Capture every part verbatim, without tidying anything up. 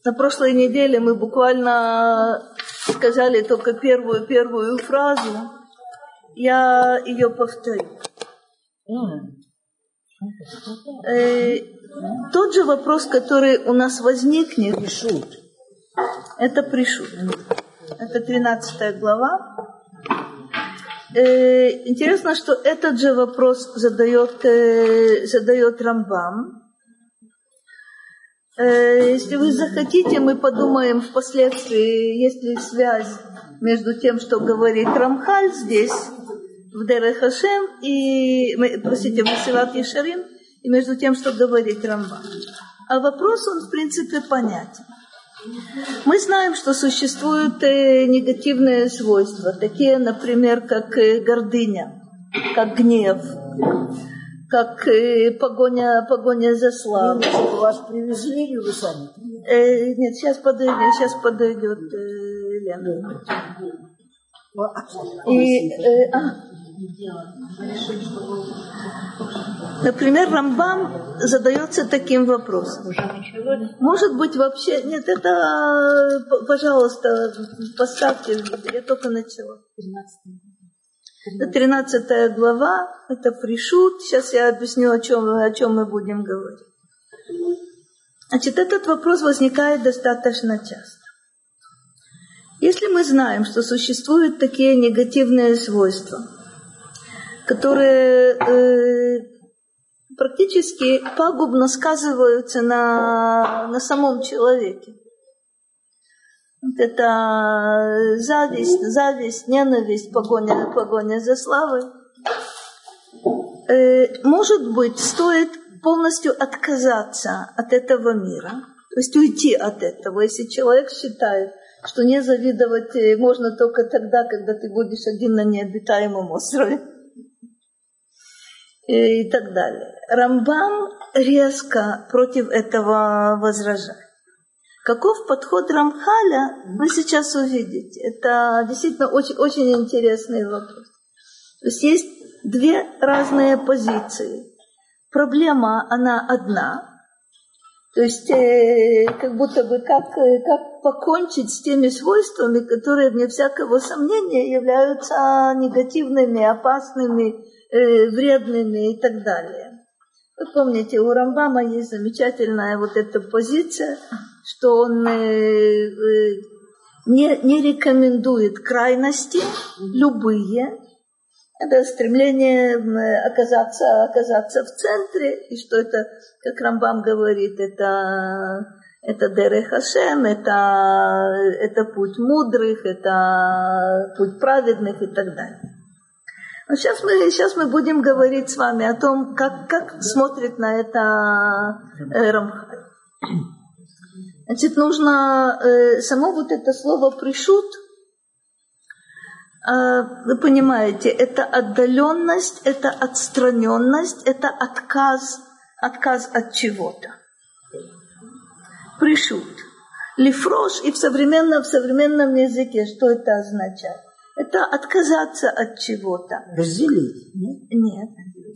На прошлой неделе мы буквально сказали только первую первую фразу. Я ее повторю. Э, тот же вопрос, который у нас возникнет, это пришут. Это тринадцатая глава. Э, интересно, что этот же вопрос задает, э, задает Рамбам. Э, если вы захотите, мы подумаем впоследствии, есть ли связь между тем, что говорит Рамхаль здесь, в Дерех Хашем, и, простите, в Месилат Ешарим, и между тем, что говорит Рамбам. А вопрос, он в принципе понятен. Мы знаем, что существуют негативные свойства, такие, например, как гордыня, как гнев, как погоня, погоня за славой. Вас привезли или вы сами? Э, нет, сейчас подойдет, сейчас подойдет э, Лена. И, э, а. Например, Рамбам задается таким вопросом. Может быть, вообще... Нет, это, пожалуйста, поставьте, я только начала. тринадцатая глава, это пришут. Сейчас я объясню, о чем, о чем мы будем говорить. Значит, этот вопрос возникает достаточно часто. Если мы знаем, что существуют такие негативные свойства, которые э, практически пагубно сказываются на, на самом человеке. Вот это зависть, зависть, ненависть, погоня, погоня за славой. Э, может быть, стоит полностью отказаться от этого мира, то есть уйти от этого, если человек считает, что не завидовать можно только тогда, когда ты будешь один на необитаемом острове. И так далее. Рамбам резко против этого возражает. Каков подход Рамхаля, вы сейчас увидите. Это действительно очень, очень интересный вопрос. То есть есть две разные позиции. Проблема, она одна. То есть э, как будто бы как, как покончить с теми свойствами, которые, вне всякого сомнения, являются негативными, опасными, вредными и так далее. Вы помните, у Рамбама есть замечательная вот эта позиция, что он э, э, не, не рекомендует крайности, любые. Это стремление оказаться, оказаться в центре, и что это, как Рамбам говорит, это, это Дерех Хашем, это, это путь мудрых, это путь праведных и так далее. Но сейчас мы, сейчас мы будем говорить с вами о том, как, как смотрит на это э, Рамхаль. Значит, нужно э, само вот это слово «пришут», э, вы понимаете, это отдаленность, это отстраненность, это отказ, отказ от чего-то. Пришут. Лифрош, и в современном, в современном языке что это означает? Это отказаться от чего-то. Разделить? Нет.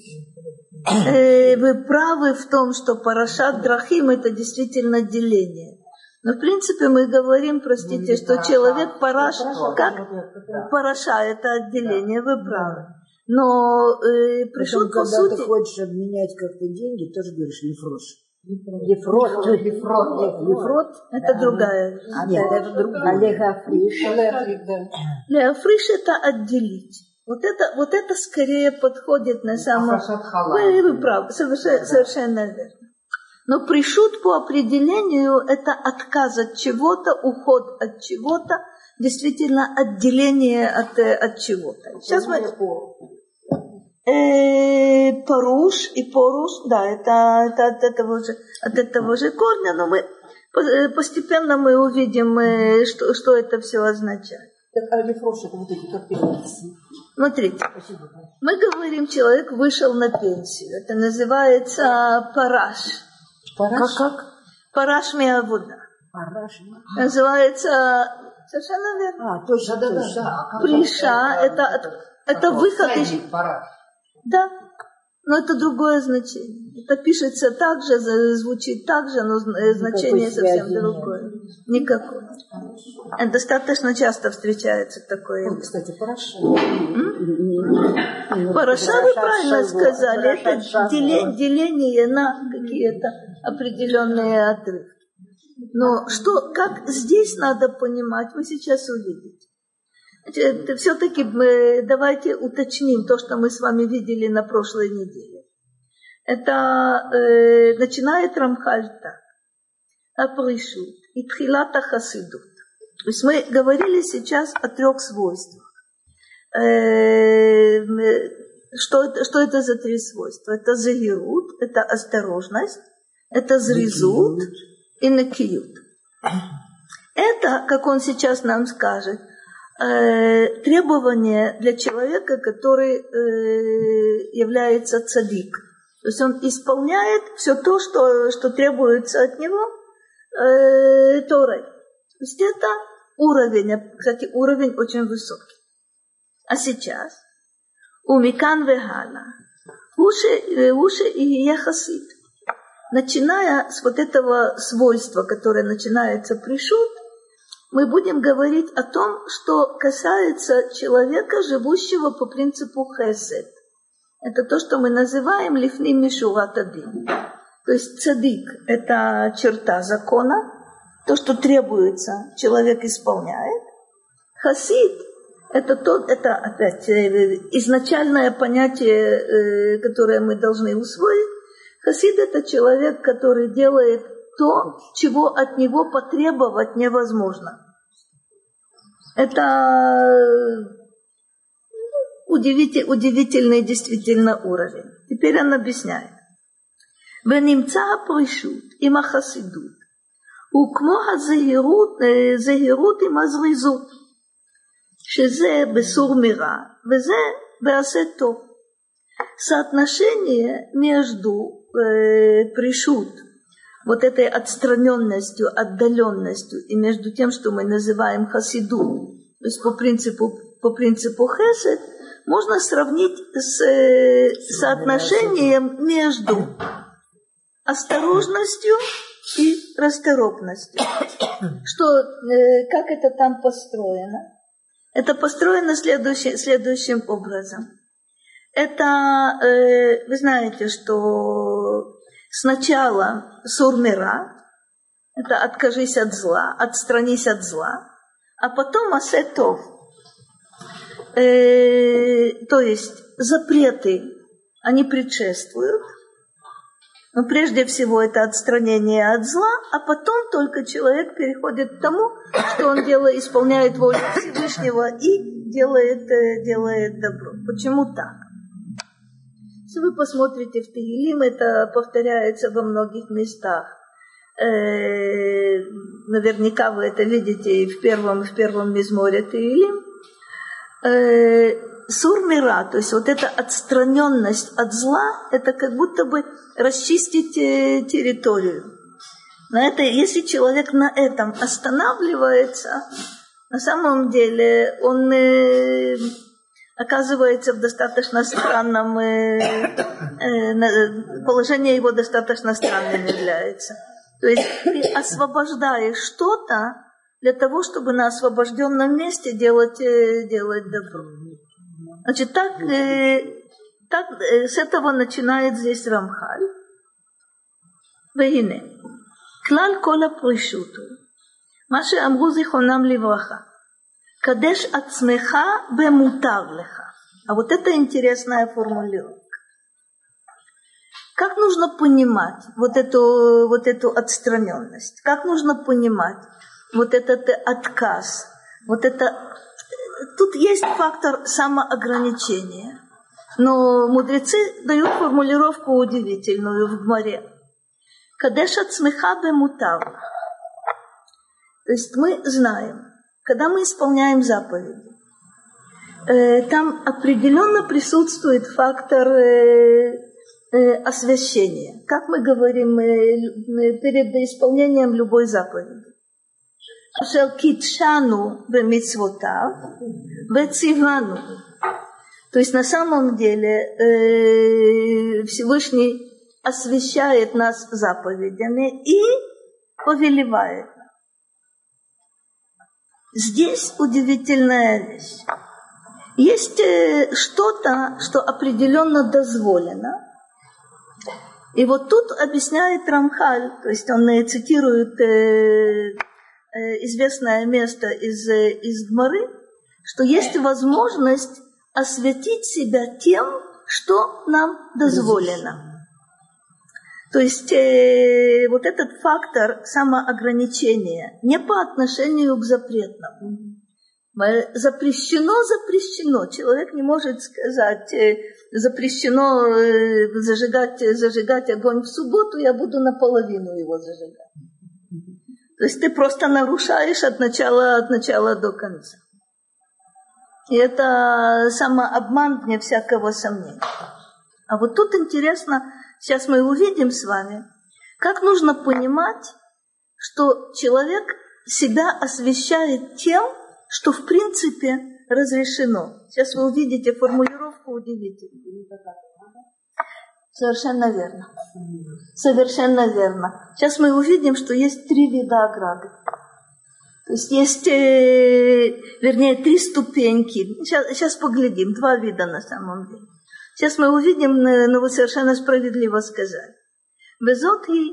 Э, вы правы в том, что парашат драхим – это действительно деление. Но в принципе мы говорим, простите, что человек параш, как параша – это отделение, вы правы. Но э, пришел по сути… Когда ты хочешь обменять как-то деньги, тоже говоришь лифрош. Лифрот, лифрот, лифрот, это другая. А нет, это другая. Леофриш. Леофриш это отделить. Вот это, вот это скорее подходит на самом. Вы, вы правы, совершенно, совершенно верно. Но пришут по определению это отказ от чего-то, уход от чего-то, действительно отделение от, от чего-то. Сейчас мы. Э, Паруш и Поруш, да, это, это от, этого же, от этого же корня, но мы постепенно мы увидим, что, что это все означает. Так, а лифрош это вот эти как переводятся? Смотрите, мы говорим, человек вышел на пенсию. Это называется параш. Параш? Как? как? Параш миавуда. Параш. Называется, совершенно верно. А, точно, да, да, да. Приша, это, это выход из... Параш. Да. Но это другое значение. Это пишется так же, звучит так же, но значение совсем другое. Никакой. Это достаточно часто встречается такое. Вот, кстати, Параша. Параша, вы правильно сказали. Это деление, деление на какие-то определенные отрывки. Но что, как здесь надо понимать, вы сейчас увидите. Значит, все-таки мы, давайте уточним то, что мы с вами видели на прошлой неделе. Это э, начинает Рамхаль так. Апришут и тхилата хасидут. То есть мы говорили сейчас о трех свойствах. Э, что, это, что это за три свойства? Это загирут, это осторожность, это зризут и накиют. Это, как он сейчас нам скажет, э, требование для человека, который э, является цадик. То есть он исполняет все то, что, что требуется от него э, Торой. То есть это уровень, кстати, уровень очень высокий. А сейчас у Микан Вегала уши и яхасид. Начиная с вот этого свойства, которое начинается пришут, мы будем говорить о том, что касается человека, живущего по принципу хесед. Это то, что мы называем лифни мишурат адин. То есть цадик – это черта закона, то, что требуется, человек исполняет. Хасид – это, тот, это опять изначальное понятие, которое мы должны усвоить. Хасид – это человек, который делает то, чего от него потребовать невозможно. Это удивительный, удивительный действительно уровень. Теперь он объясняет. ונמצא הפרישות עם החסידות הוא כמו הזהירות, זהירות עם הזריזות, שזה בסור מרע וזה בעשה טוב. Соотношение между э, пришут, вот этой отстраненностью, отдаленностью, и между тем, что мы называем хасиду, то есть по принципу, по принципу хесед, можно сравнить с э, соотношением между осторожностью и расторопностью. Что, э, как это там построено? Это построено следующим, следующим образом. Это, э, вы знаете, что сначала сурмира, это откажись от зла, отстранись от зла, а потом асетов. Э, то есть запреты, они предшествуют. Но прежде всего это отстранение от зла, а потом только человек переходит к тому, что он делает, исполняет волю Всевышнего и делает, делает добро. Почему так? Если вы посмотрите в Теилим, это повторяется во многих местах. Э, наверняка вы это видите и в первом, в первом мизморе Теилим. Э, Сур мира, то есть вот эта отстраненность от зла, это как будто бы расчистить территорию. На это, если человек на этом останавливается, на самом деле он э, оказывается в достаточно странном, э, э, положение его достаточно странным является. То есть ты освобождаешь что-то для того, чтобы на освобожденном месте делать, э, делать добро. Значит, так, э, так э, с этого начинает здесь Рамхаль. והנה, כלל כל הפרישות הוא, מה שאמרו זיכרונם לברכה, קדש עצמך במותר לך. А вот это интересная формулировка. Как нужно понимать вот эту, вот эту отстраненность? Как нужно понимать вот этот отказ? Вот это... Тут есть фактор самоограничения. Но мудрецы дают формулировку удивительную в Гмаре. Кадеш ацмеха бемутар. То есть мы знаем, когда мы исполняем заповеди, э, там определенно присутствует фактор э, э, освящения. Как мы говорим э, перед исполнением любой заповеди. אשר קידשנו במצוותיו וציוונו. То есть на самом деле э, Всевышний освящает нас заповедями и повелевает. Здесь удивительная вещь. Есть э, что-то, что определенно дозволено. И вот тут объясняет Рамхаль, то есть он э, цитирует э, э, известное место из, э, из Гмары, что есть возможность осветить себя тем, что нам дозволено. То есть э, вот этот фактор самоограничения не по отношению к запретному. Запрещено, запрещено. Человек не может сказать, э, запрещено э, зажигать, зажигать огонь в субботу, я буду наполовину его зажигать. То есть ты просто нарушаешь от начала, от начала до конца. И это самообман вне всякого сомнения. А вот тут интересно, сейчас мы увидим с вами, как нужно понимать, что человек себя освящает тем, что в принципе разрешено. Сейчас вы увидите формулировку удивительную. Совершенно верно. Совершенно верно. Сейчас мы увидим, что есть три вида ограды. То есть есть, э, вернее, три ступеньки. Сейчас, сейчас поглядим, два вида на самом деле. Сейчас мы увидим, но вы совершенно справедливо сказали. וזאת היא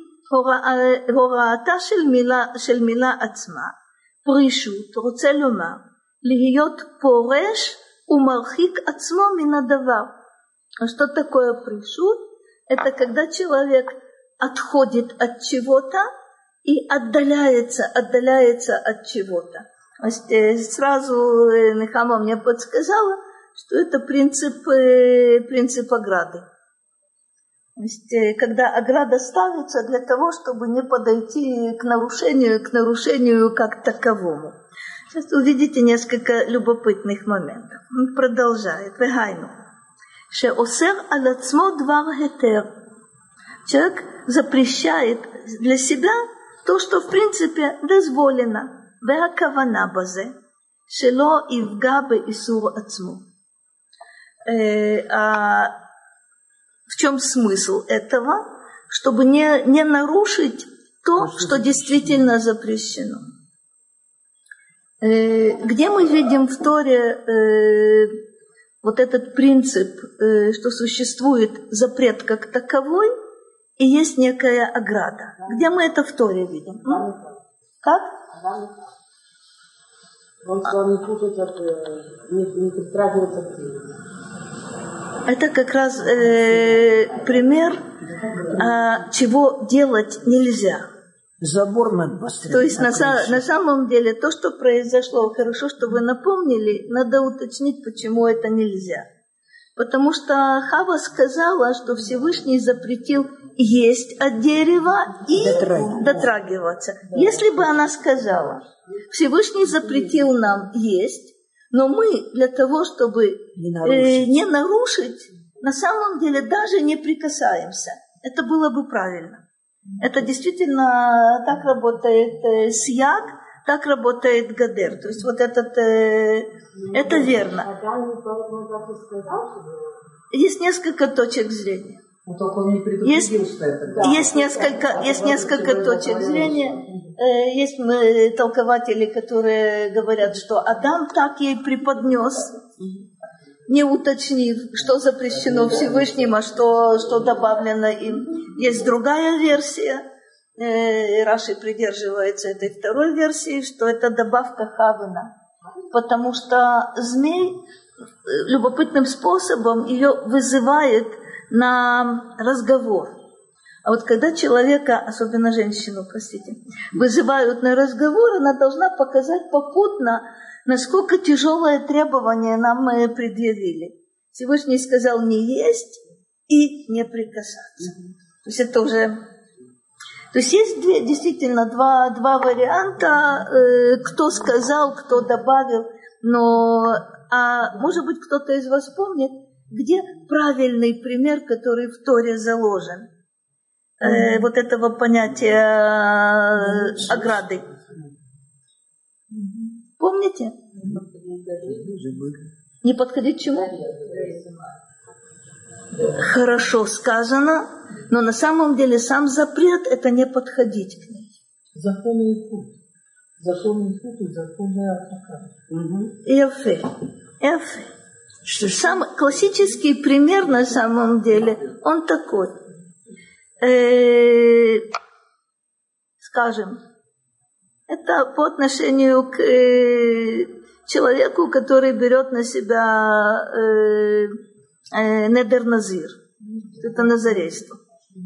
הוראתה של מילה, של מילה עצמה. פרישות, רוצה לומר, להיות פורש ומרחיק עצמו מן הדבר. А что такое пришут? Это когда человек отходит от чего-то и отдаляется, отдаляется от чего-то. То есть сразу Нехама мне подсказала, что это принцип, принцип ограды. То есть, когда ограда ставится для того, чтобы не подойти к нарушению, к нарушению как таковому. Сейчас увидите несколько любопытных моментов. Он продолжает. Вегайну. Шеосер алацмо двар хетер. Человек запрещает для себя то, что в принципе дозволено. Веакавана базе. Шело ивга беисур ацмо. А в чем смысл этого? Чтобы не, не нарушить то, что действительно запрещено. Где мы видим в Торе вот этот принцип, что существует запрет как таковой, и есть некая ограда? Где мы это в Торе видим? Как? Он сказал не путать, не, не притрагиваться к телу. Это как раз э, пример, а, чего делать нельзя. Забор надо построить. То есть на, на самом деле то, что произошло, хорошо, что вы напомнили, надо уточнить, почему это нельзя. Потому что Хава сказала, что Всевышний запретил есть от дерева и дотрагиваться. дотрагиваться. Да. Если бы она сказала, Всевышний запретил нам есть, но мы для того, чтобы не нарушить. Э, не нарушить, на самом деле даже не прикасаемся. Это было бы правильно. Это действительно так работает э, сияг, так работает гадер. То есть вот этот, э, это верно. Есть несколько точек зрения. Есть, есть несколько, есть несколько точек зрения. Есть толкователи, которые говорят, что Адам так ей преподнес, не уточнив, что запрещено Всевышним, а что, что добавлено им. Есть другая версия. Раши придерживается этой второй версии, что это добавка Хавана. Потому что змей любопытным способом ее вызывает на разговор. А вот когда человека, особенно женщину, простите, вызывают на разговор, она должна показать попутно, насколько тяжелое требование нам мы предъявили. Всевышний сказал не есть и не прикасаться. То есть это уже... То есть есть две, действительно два, два варианта, э, кто сказал, кто добавил, но а может быть кто-то из вас помнит, где правильный пример, который в Торе заложен, э, вот этого понятия э, ограды. Помните? Не подходить к чему? Хорошо сказано, но на самом деле сам запрет – это не подходить к ней. Законный путь. Законный путь и законный адвокат. Эфе. Эфе. Самый классический пример на самом деле, он такой. Э, скажем, это по отношению к э, человеку, который берет на себя э, э, недер назир. Это назарейство.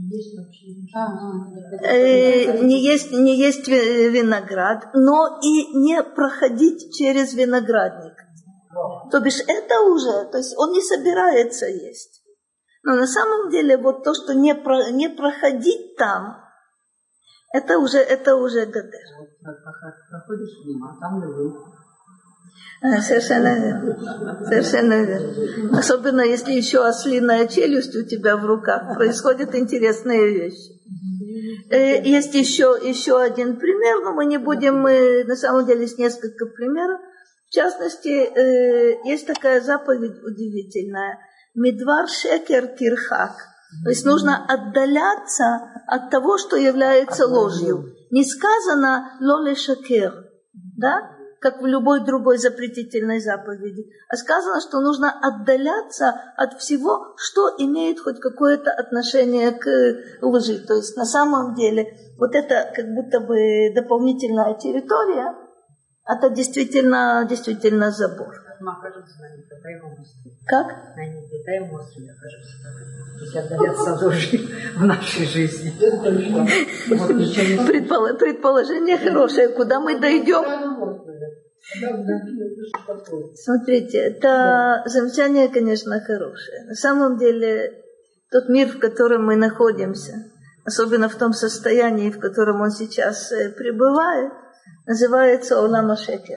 Э, не есть, не есть виноград, но и не проходить через виноградник. То бишь это уже, то есть он не собирается есть. Но на самом деле вот то, что не, про, не проходить там, это уже, это уже гадер. Проходишь мимо, а там львы. А, совершенно верно. Совершенно верно. Особенно если еще ослиная челюсть у тебя в руках, происходят интересные вещи. Есть еще, еще один пример, но мы не будем, мы, на самом деле есть несколько примеров. В частности, есть такая заповедь удивительная. Мидвар шекер тирхак. То есть нужно отдаляться от того, что является ложью. Не сказано лоле шекер, да, как в любой другой запретительной заповеди, а сказано, что нужно отдаляться от всего, что имеет хоть какое-то отношение к лжи. То есть на самом деле вот это как будто бы дополнительная территория, это действительно, действительно забор. Как? В нашей жизни. Предположение хорошее. Куда мы дойдем? Смотрите, это замечание, конечно, хорошее. На самом деле, тот мир, в котором мы находимся, особенно в том состоянии, в котором он сейчас пребывает, называется Олам ха-Шекер.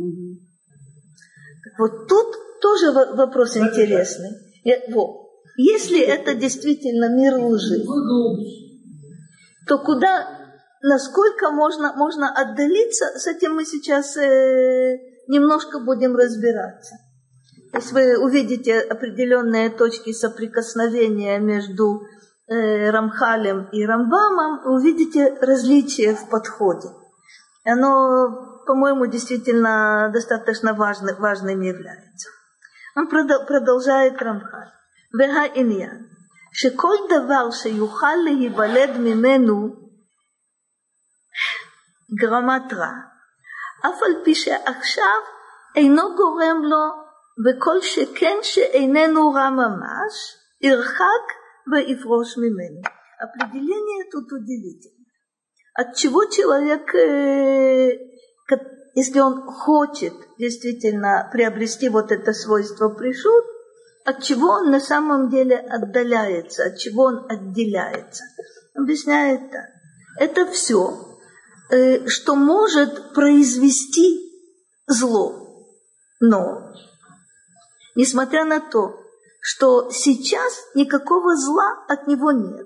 Так вот тут тоже вопрос интересный. Вот. Если это действительно мир лжи, то куда, насколько можно, можно отдалиться, с этим мы сейчас э, немножко будем разбираться. Если вы увидите определенные точки соприкосновения между э, Рамхалем и Рамбамом, вы увидите различия в подходе. Оно, по-моему, действительно достаточно важным, важным является. Он продолжает Рамхаль. והעניין, שכל דבר שיוכל להיוולד ממנו גרמת רע, אף על פי שעכשיו אינו גורם לו, וכל שכן שאיננו רע ממש, ירחק ויפרוש ממנו. Определение тут удивительно. От чего человек, если он хочет действительно приобрести вот это свойство пришут, от чего он на самом деле отдаляется, от чего он отделяется. Объясняет так. Это все, что может произвести зло. Но, несмотря на то, что сейчас никакого зла от него нет.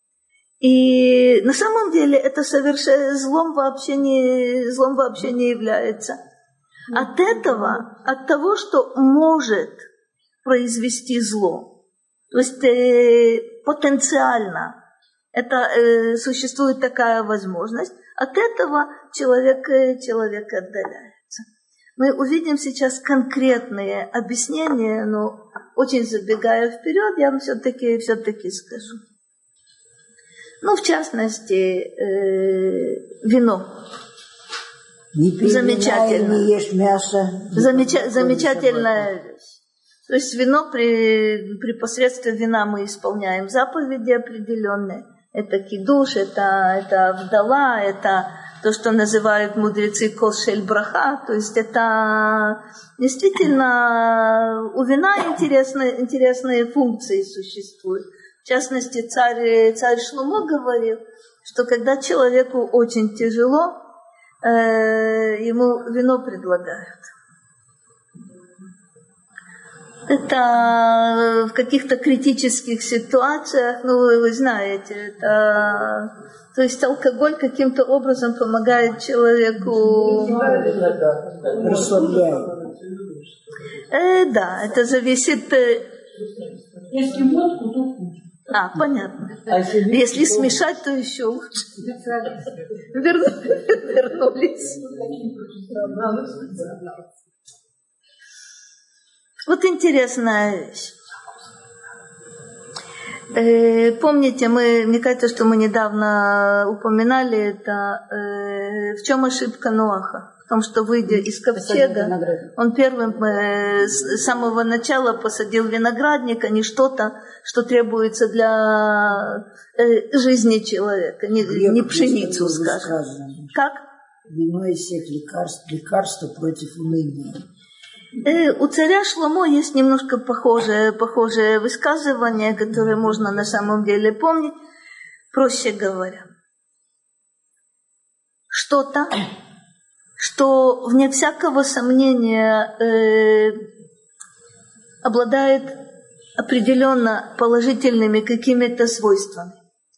И на самом деле это совершенно злом вообще не, злом вообще не является. От этого, от того, что может произвести зло. То есть э, потенциально это, э, существует такая возможность. От этого человек, э, человек отдаляется. Мы увидим сейчас конкретные объяснения, но очень забегая вперед, я вам все-таки, все-таки скажу. Ну, в частности, э, вино. Не пей замечательно. Вина, не ешь мясо. Замеча- замечательная вещь. То есть вино, при, при посредстве вина мы исполняем заповеди определенные. Это кидуш, это, это вдова, это то, что называют мудрецы кошель браха. То есть это действительно у вина интересные, интересные функции существуют. В частности, царь, царь Шломо говорил, что когда человеку очень тяжело, э, ему вино предлагают. Это в каких-то критических ситуациях, ну, вы, вы знаете, это, то есть алкоголь каким-то образом помогает человеку расслабляет. Э, да, это зависит... Э... Если водку, то хуже. А, понятно. А если, если смешать, то еще лучше. Вернулись. Вот интересная вещь. Э, помните, мы, мне кажется, что мы недавно упоминали это, э, в чем ошибка Ноаха? В том, что, выйдя из ковчега, он первым э, с самого начала посадил виноградник, а не что-то, что требуется для э, жизни человека, не, не пшеницу, скажем. Сказано. Как? Вино из всех лекарств, лекарства против уныния. Э, у царя Шломо есть немножко похожее, похожее высказывание, которое можно на самом деле помнить. Проще говоря, что-то, что вне всякого сомнения э, обладает определенно положительными какими-то свойствами.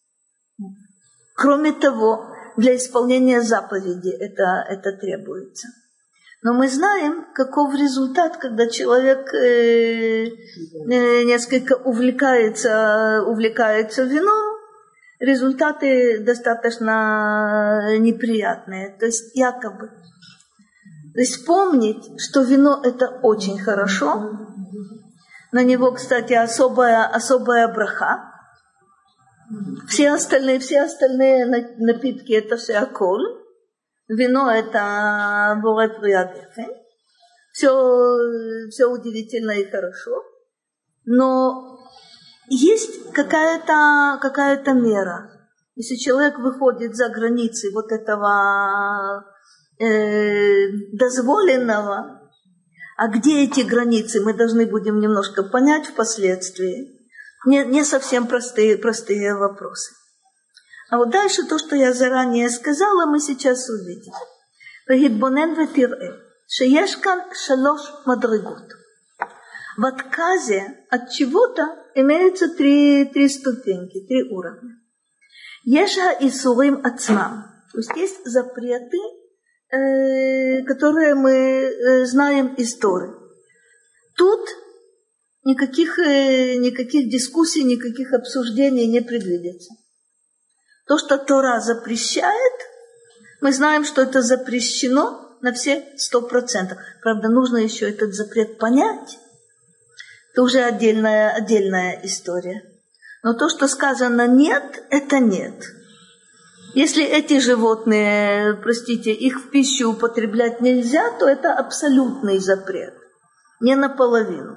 Кроме того, для исполнения заповеди это, это требуется. Но мы знаем, каков результат, когда человек э, э, несколько увлекается, увлекается вином. Результаты достаточно неприятные. То есть якобы. То есть помнить, что вино – это очень хорошо. На него, кстати, особая, особая браха. Все остальные, все остальные напитки – это все аколь. Вино – это боре приятель. Все, все удивительно и хорошо. Но есть какая-то, какая-то мера. Если человек выходит за границы вот этого э, дозволенного, а где эти границы, мы должны будем немножко понять впоследствии. Не, не совсем простые, простые вопросы. А вот дальше то, что я заранее сказала, мы сейчас увидим. «Вегитбонен ветирэ, шееш кан шалош мадригот». В отказе от чего-то имеются три, три ступеньки, три уровня. Еша исурим ацмам. То есть есть запреты, э, которые мы э, знаем из Торы. Тут никаких, э, никаких дискуссий, никаких обсуждений не предвидится. То, что Тора запрещает, мы знаем, что это запрещено на все сто процентов. Правда, нужно еще этот запрет понять. Это уже отдельная, отдельная история. Но то, что сказано «нет», это «нет». Если эти животные, простите, их в пищу употреблять нельзя, то это абсолютный запрет. Не наполовину.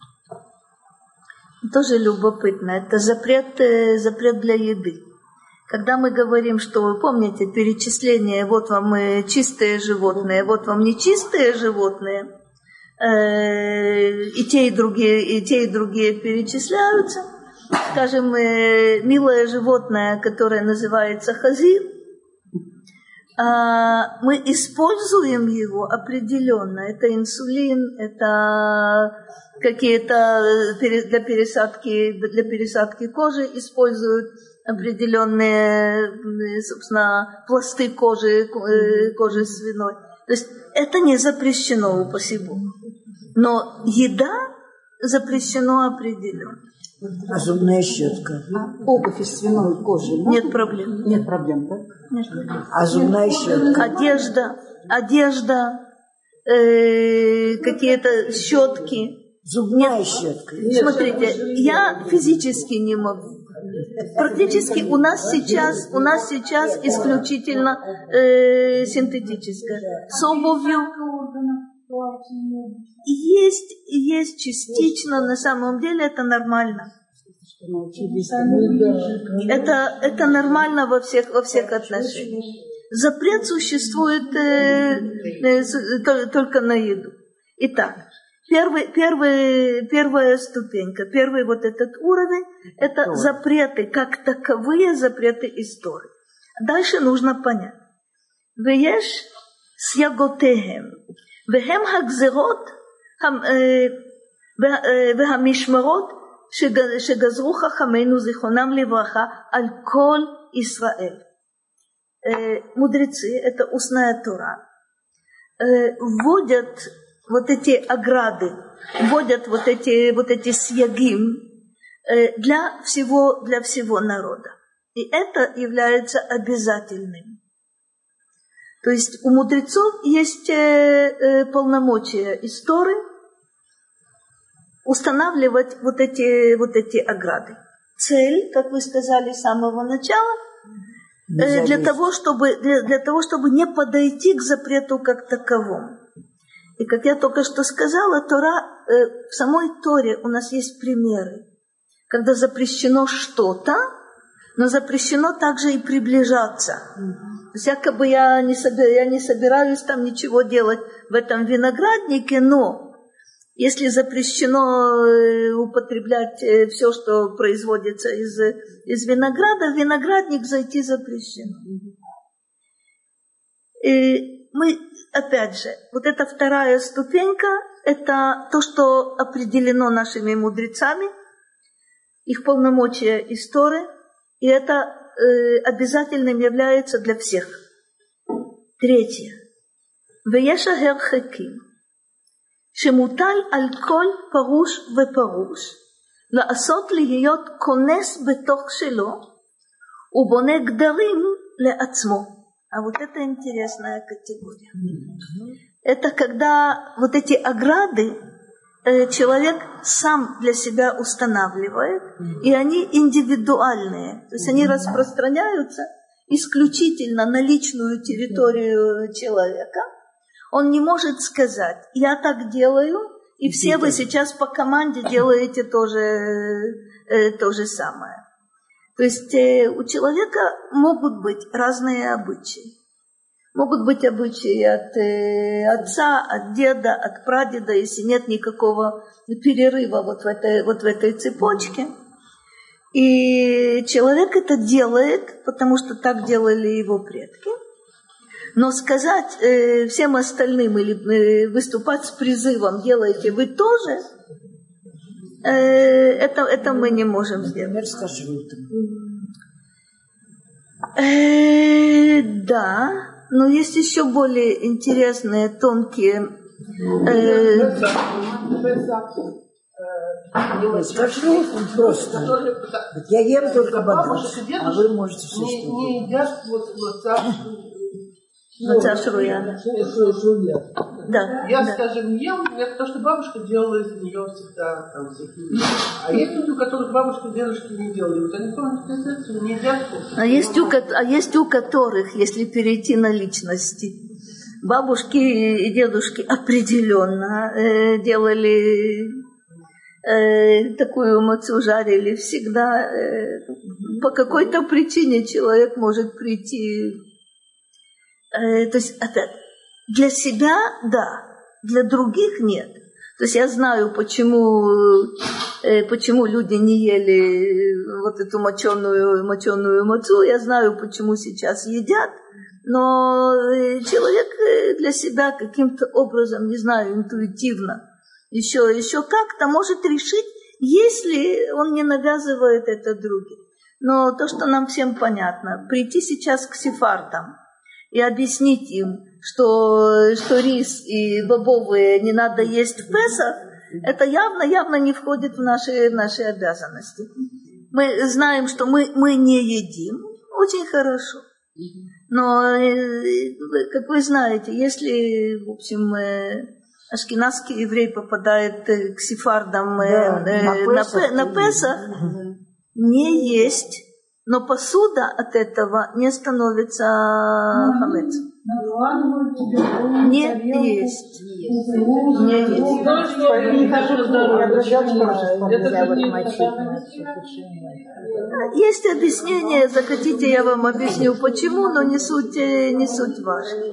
Тоже любопытно. Это запрет, запрет для еды. Когда мы говорим, что, вы помните, перечисление, вот вам чистые животные, вот вам нечистые животные, и те, и другие, и те, и другие перечисляются. Скажем, милое животное, которое называется хазир, мы используем его определенно. Это инсулин, это какие-то для пересадки, для пересадки кожи используют определенные, собственно, пласты кожи, кожи свиной. То есть это не запрещено, упаси Бог. Но еда запрещено определенно. А зубная щетка? А обувь из свиной кожи? Да? Нет проблем. Нет проблем, да? Нет проблем. А зубная щетка? Одежда, одежда, э, какие-то щетки. Зубная Нет. щетка? Смотрите, я физически не могу. Практически у нас сейчас, у нас сейчас исключительно э, синтетическое. С обувью есть, есть частично, на самом деле это нормально. Это, это нормально во всех, во всех отношениях. Запрет существует э, э, только на еду. Итак, Первый, первый, первая ступенька, первый вот этот уровень, это Тор. Запреты, как таковые запреты истории. Дальше нужно понять. Вееш сьяготехем, вехем хагзерот, והמשמרות שגזרו חכמינו זיכרונם לברכה על כל ישראל. Мудрецы, это устная Тора, вводят вот эти ограды, вводят вот эти, вот эти сьягим для всего, для всего народа. И это является обязательным. То есть у мудрецов есть полномочия из Торы устанавливать вот эти, вот эти ограды. Цель, как вы сказали с самого начала, для того, чтобы, для, для того, чтобы не подойти к запрету как таковому. И как я только что сказала, Тора, в самой Торе у нас есть примеры, когда запрещено что-то, но запрещено также и приближаться. То есть якобы я не, собираюсь, я не собираюсь там ничего делать в этом винограднике, но если запрещено употреблять все, что производится из, из винограда, в виноградник зайти запрещено. И мы, опять же, вот эта вторая ступенька, это то, что определено нашими мудрецами, их полномочия из Торы, и это э, обязательным является для всех. Третье. Вееша герхеким. שמוטל על כל פרוש ופרוש לעשות להיות כונס בתוך שלו ובונה גדרים לעצמו. А вот это интересная категория. Это когда вот эти ограды человек сам для себя устанавливает, и они индивидуальные. То есть они распространяются исключительно на личную территорию человека. Он не может сказать, я так делаю, и все вы сейчас по команде делаете то же, э, то же самое. То есть э, у человека могут быть разные обычаи. Могут быть обычаи от э, отца, от деда, от прадеда, если нет никакого перерыва вот в этой, вот в этой цепочке. И человек это делает, потому что так делали его предки. Но сказать э, всем остальным или э, выступать с призывом «делайте вы тоже», э, это, это мы не можем сделать. Э, да, но есть еще более интересные, тонкие... Э, Скажи просто. Я ем только бадрос, а вы можете все не, что не едят вот, вот Маца шруя. Да. Я, да. скажем, ем, это то, что бабушка делала из нее всегда там всякие. А есть люди, у которых бабушка и дедушки не делали. Вот они помнят, не едят. А есть, у, а есть у которых, если перейти на личности, бабушки и дедушки определенно э, делали э, такую мацу, жарили всегда. Э, по какой-то причине человек может прийти... То есть опять, для себя да, для других нет. То есть я знаю, почему, почему люди не ели вот эту моченую, моченую мацу, я знаю, почему сейчас едят, но человек для себя каким-то образом, не знаю, интуитивно, еще, еще как-то может решить, если он не навязывает это другим. Но то, что нам всем понятно, прийти сейчас к сефардам и объяснить им, что, что рис и бобовые не надо есть в Песах, это явно, явно не входит в наши, в наши обязанности. Мы знаем, что мы, мы не едим, очень хорошо. Но, как вы знаете, если, в общем, ашкеназский еврей попадает к сефардам да, э, на, Песах, на, на Песах, не есть, но посуда от этого не становится хамец. Не есть. Не есть. Есть объяснение, захотите, я вам объясню почему, но не суть, не суть важна.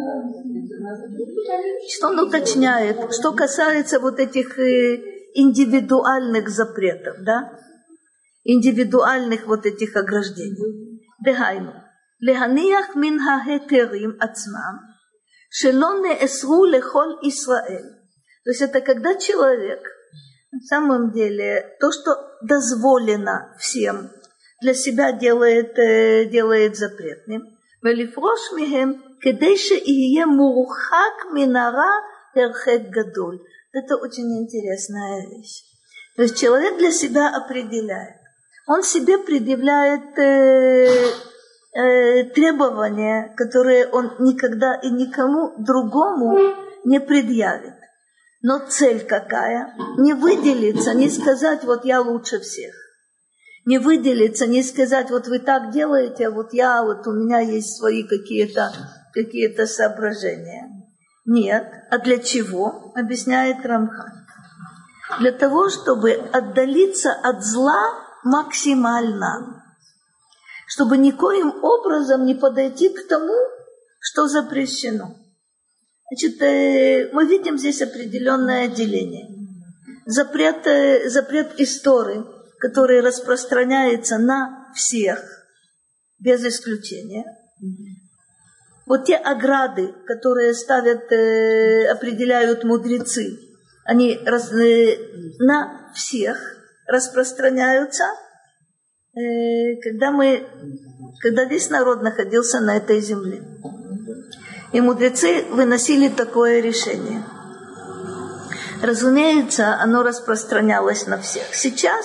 Что он уточняет, что касается вот этих индивидуальных запретов, да? Индивидуальных вот этих ограждений. Дехайну. Леханиях мин хаэтерим ацмам, шело неэсру лехол Исраэль. То есть это когда человек, на самом деле, то, что дозволено всем, для себя делает, делает запретным. Велифрош михем, кедей шеие мурхак минара эрхет гадоль. Это очень интересная вещь. То есть человек для себя определяет. Он себе предъявляет э, э, требования, которые он никогда и никому другому не предъявит. Но цель какая? Не выделиться, не сказать, вот я лучше всех. Не выделиться, не сказать, вот вы так делаете, а вот я, вот у меня есть свои какие-то, какие-то соображения. Нет. А для чего? Объясняет Рамхан. Для того, чтобы отдалиться от зла максимально. Чтобы никоим образом не подойти к тому, что запрещено. Значит, мы видим здесь определенное деление. Запрет, запрет истории, который распространяется на всех, без исключения. Вот те ограды, которые ставят, определяют мудрецы, они раз, на всех распространяются, когда, мы, когда весь народ находился на этой земле. И мудрецы выносили такое решение. Разумеется, оно распространялось на всех. Сейчас,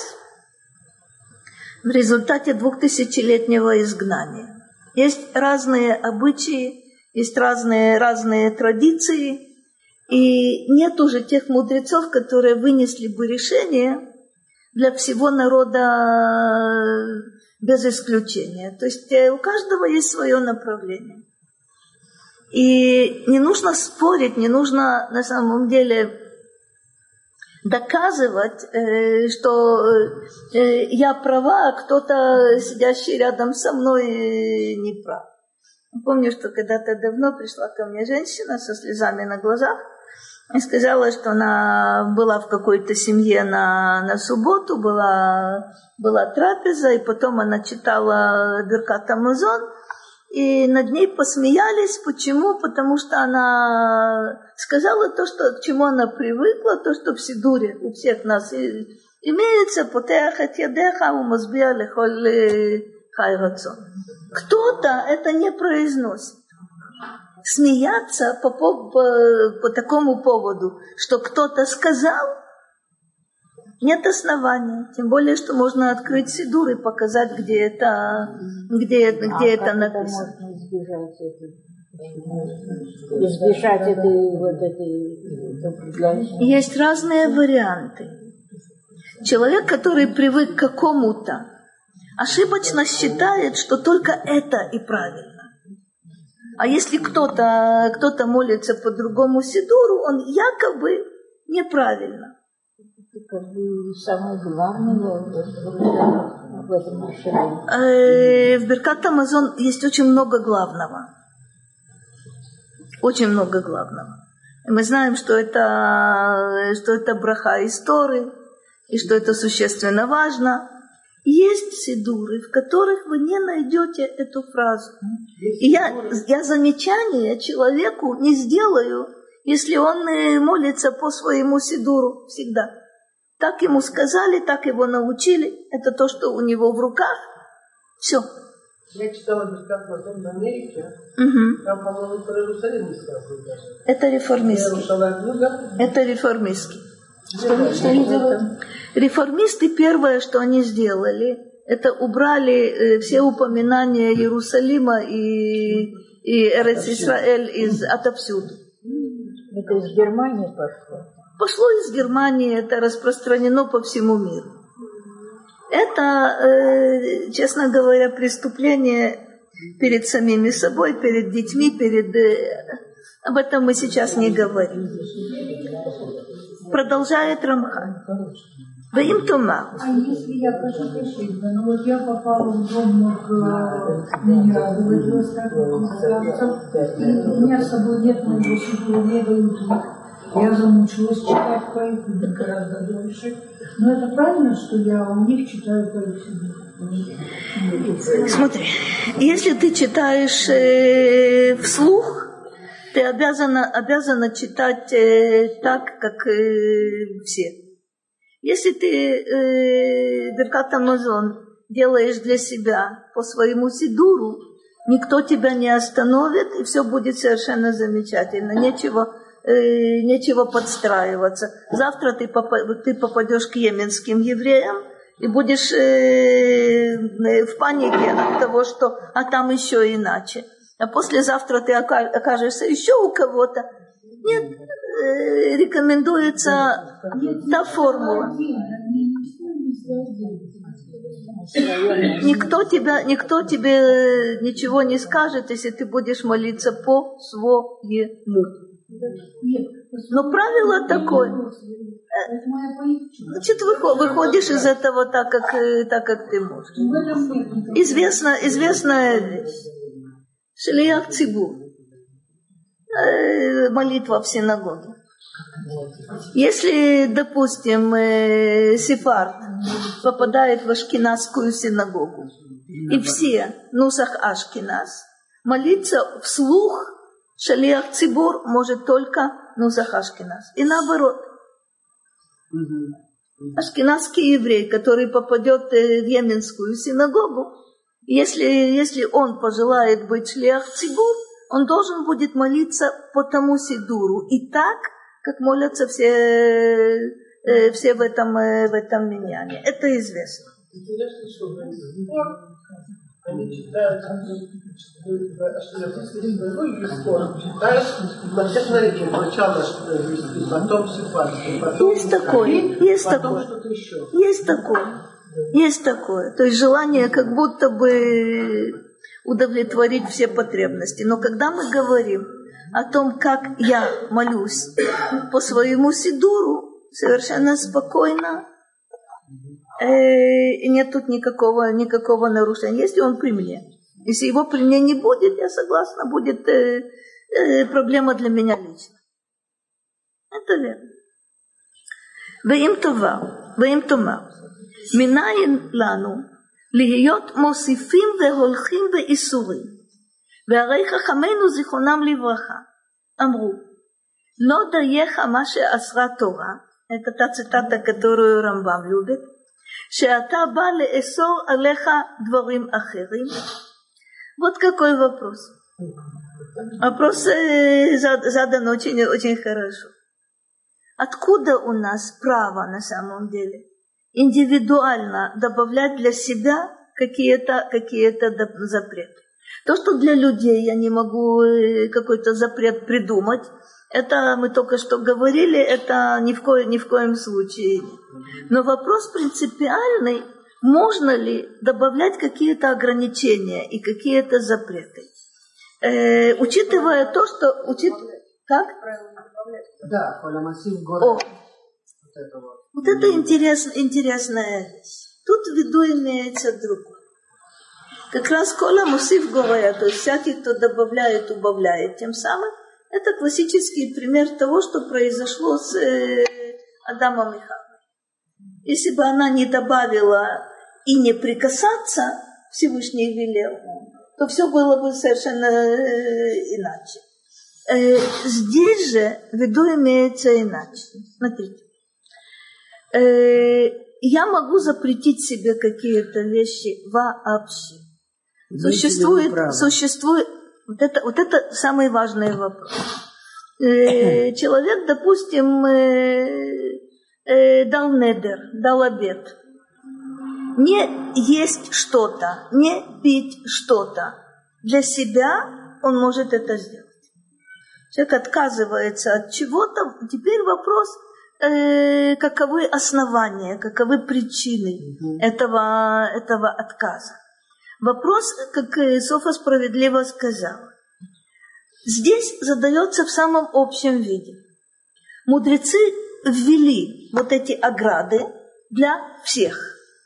в результате двухтысячелетнего изгнания, есть разные обычаи, есть разные, разные традиции, и нет уже тех мудрецов, которые вынесли бы решение для всего народа без исключения. То есть у каждого есть свое направление. И не нужно спорить, не нужно на самом деле доказывать, что я права, а кто-то, сидящий рядом со мной, не прав. Помню, что когда-то давно пришла ко мне женщина со слезами на глазах и сказала, что она была в какой-то семье на, на субботу, была, была трапеза, и потом она читала Беркат Амазон, и над ней посмеялись. Почему? Потому что она сказала то, что, к чему она привыкла, то, что в Сидуре у всех нас имеется. «Потеахет ядеха умазбия лехоль хай рацон». Кто-то это не произносит. Смеяться по, по, по, по такому поводу, что кто-то сказал, нет основания. Тем более, что можно открыть Сидур и показать, где это, где, где а это написано. Можно избежать это? Избежать этой, вот этой... Есть разные варианты. Человек, который привык к какому-то, ошибочно считает, что только это и правильно. А если кто-то, кто-то молится по другому сидуру, он якобы неправильно. Это как бы самое главное в этом решении. В Беркат Амазон есть очень много главного. Очень много главного. И мы знаем, что это, что это браха истории, и что это существенно важно. Есть сидуры, в которых вы не найдете эту фразу. И я, я замечание человеку не сделаю, если он молится по своему сидуру всегда. Так ему сказали, так его научили. Это то, что у него в руках. Все. Я читала Беркат Амазон в Америке. Угу. Там, по-моему, про Иерусалим не сказано даже. Это реформистский. Ну, да? Это реформистский. Что, что они делают? Реформисты первое, что они сделали, это убрали все упоминания Иерусалима и, и Эрец-Исраэль из, отовсюду. Это из Германии пошло? Пошло из Германии, это распространено по всему миру. Это, э, честно говоря, преступление перед самими собой, перед детьми, перед... Э, об этом мы сейчас не говорим. Продолжает Рамхан. Ваим Тома. А если я прошу прощения, ну вот я попала в дом к меня, доводилось так и у меня с собой нет моего супруга, я замучилась читать по их гораздо дольше. Но это правильно, что я у них читаю по их. Смотри, если ты читаешь э, вслух, ты обязана, обязана читать э, так, как э, все. Если ты э, Беркат Амазон делаешь для себя по своему сидуру, никто тебя не остановит, и все будет совершенно замечательно. Нечего, э, нечего подстраиваться. Завтра ты, попа- ты попадешь к йеменским евреям и будешь э, в панике от того, что а там еще иначе. А послезавтра ты окажешься еще у кого-то. Нет, э, рекомендуется та формула. Никто, тебя, никто тебе ничего не скажет, если ты будешь молиться по-своему. Но правило такое. Значит, выходишь из этого так, как, так, как ты можешь. Известна, известная вещь. Шелиях цибур. Молитва в синагоге. Если, допустим, сефард попадает в ашкеназскую синагогу, и все нусах ашкеназ, молиться вслух шалиах цибур может только нусах ашкеназ. И наоборот. Ашкеназский еврей, который попадет в йеменскую синагогу, если, если он пожелает быть шалиах цибур, он должен будет молиться по тому сидуру и так, как молятся все, э, все в этом, э, в этом миньяне. Это известно. Интересно, что в спор они читают, что есть спор, читаешь на всех нарекиях, сначала потом сифат, потом есть такое, есть потом такое, что-то еще. Есть такое, есть такое. То есть желание как будто бы удовлетворить все потребности. Но когда мы говорим о том, как я молюсь по своему сидуру, совершенно спокойно, э, и нет тут никакого, никакого нарушения, если он при мне. Если его при мне не будет, я согласна, будет э, э, проблема для меня лично. Это верно. Ваим това, ваим тома. Минаин лану להיות מוסיפים והולכים באיסורים. והרי חכמינו זיכרונם לברכה אמרו, לא דייך מה שאסרה תורה, את אותה ציטטה которую רמב"ם любит, שאתה בא לאסור עליך דברים אחרים. Вот какой вопрос. Вопрос задан очень, очень хорошо. Откуда у нас право на самом деле индивидуально добавлять для себя какие-то, какие-то запреты? То, что для людей я не могу какой-то запрет придумать, это мы только что говорили, это ни в, ко, ни в коем случае. Но вопрос принципиальный, можно ли добавлять какие-то ограничения и какие-то запреты. Э, учитывая то, что... Учит... Как? Да, О. Вот это интерес, интересная вещь. Тут в виду имеется другое. Как раз кола мусив говоря, то есть всякий, кто добавляет, убавляет, тем самым это классический пример того, что произошло с э, Адамом и Хавой. Если бы она не добавила и не прикасаться, Всевышний велел, то все было бы совершенно э, иначе. Э, здесь же в виду имеется иначе. Смотрите. Э, я могу запретить себе какие-то вещи вообще. Существует, существует вот это, вот это самый важный вопрос. Э, человек, допустим, э, э, дал недер, дал обет. Не есть что-то, не пить что-то. Для себя он может это сделать. Человек отказывается от чего-то. Теперь вопрос, э, каковы основания, каковы причины угу. этого, этого отказа. Вопрос, как Софа справедливо сказала, здесь задается в самом общем виде. Мудрецы ввели вот эти ограды для всех.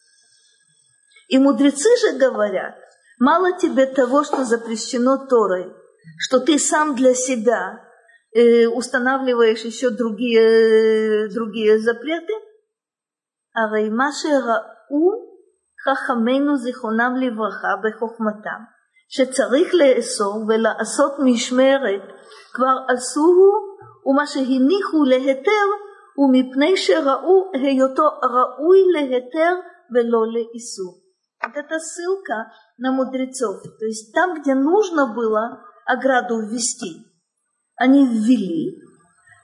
И мудрецы же говорят, мало тебе того, что запрещено Торой, что ты сам для себя э, устанавливаешь еще другие, другие запреты. А реймаше рау חכמינו זיכרונם לברכה בחוכמתם, שצריך לאסור ולעשות משמרת, כבר עשוהו, ומה שהניחו להיתר, ומפני שראו היותו ראוי להיתר ולא לאיסור. Вот это ссылка на мудрецов. То есть там, где нужно было ограду ввести, они ввели,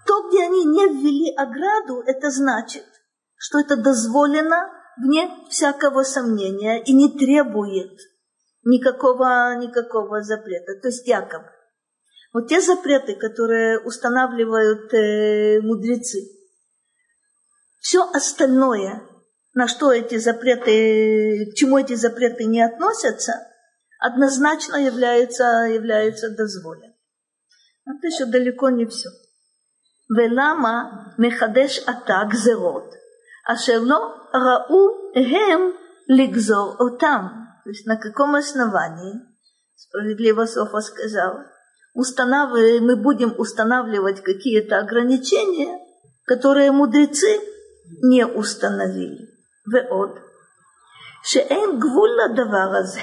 то, где они не ввели ограду, это значит, что это дозволено вне всякого сомнения и не требует никакого, никакого запрета. То есть якобы. Вот те запреты, которые устанавливают э, мудрецы, все остальное, на что эти запреты, к чему эти запреты не относятся, однозначно является, является дозволенным. Это еще далеко не все. Велама мехадеш ата гзерот, ашер ло рау эм лигзор отам. То есть на каком основании, справедливо Софа сказала, устанавливаем, мы будем устанавливать какие-то ограничения, которые мудрецы не установили. Веод. Шеэн гвулла даваразе.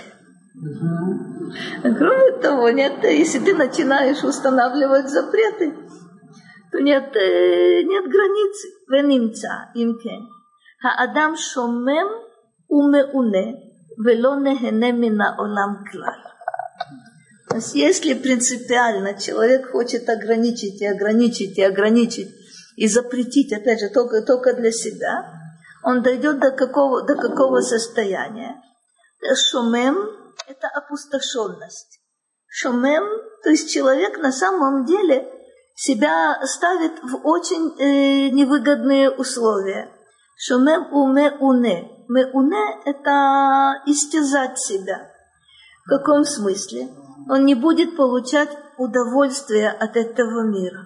Кроме того, нет, если ты начинаешь устанавливать запреты, то нет, нет границы. Венимца имкен. Хаадам шомем умеуне вело нехене мина олам клаль. То есть, если принципиально человек хочет ограничить и ограничить и ограничить и запретить, опять же, только, только для себя, он дойдет до какого, до какого состояния? Шомем – это опустошенность. Шомем, то есть человек на самом деле себя ставит в очень э, невыгодные условия. Шомем уме уне. Меуне – это истязать себя. В каком смысле? Он не будет получать удовольствие от этого мира.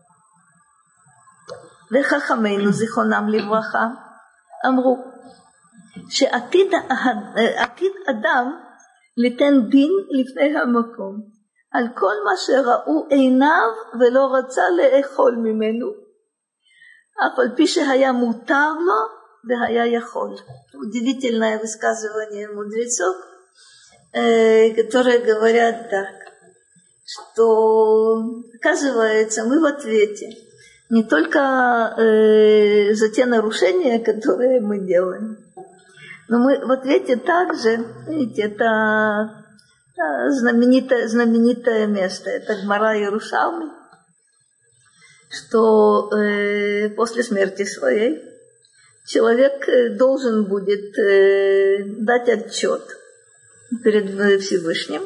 וחכמינו זיכרונם לברכה אמרו שעתיד אדם ליתן דין לפני המקום על כל מה שראו עיניו ולא רצה לאכול ממנו, אף על פי שהיה מותר לו והיה יכול. Удивительное высказывание мудрецов, которые говорят так, что, оказывается, мы в ответе не только э, за те нарушения, которые мы делаем, но мы в ответе также, видите, это, это знаменитое, знаменитое место, это Гмара Иерушалми, что э, после смерти своей человек должен будет э, дать отчет перед Всевышним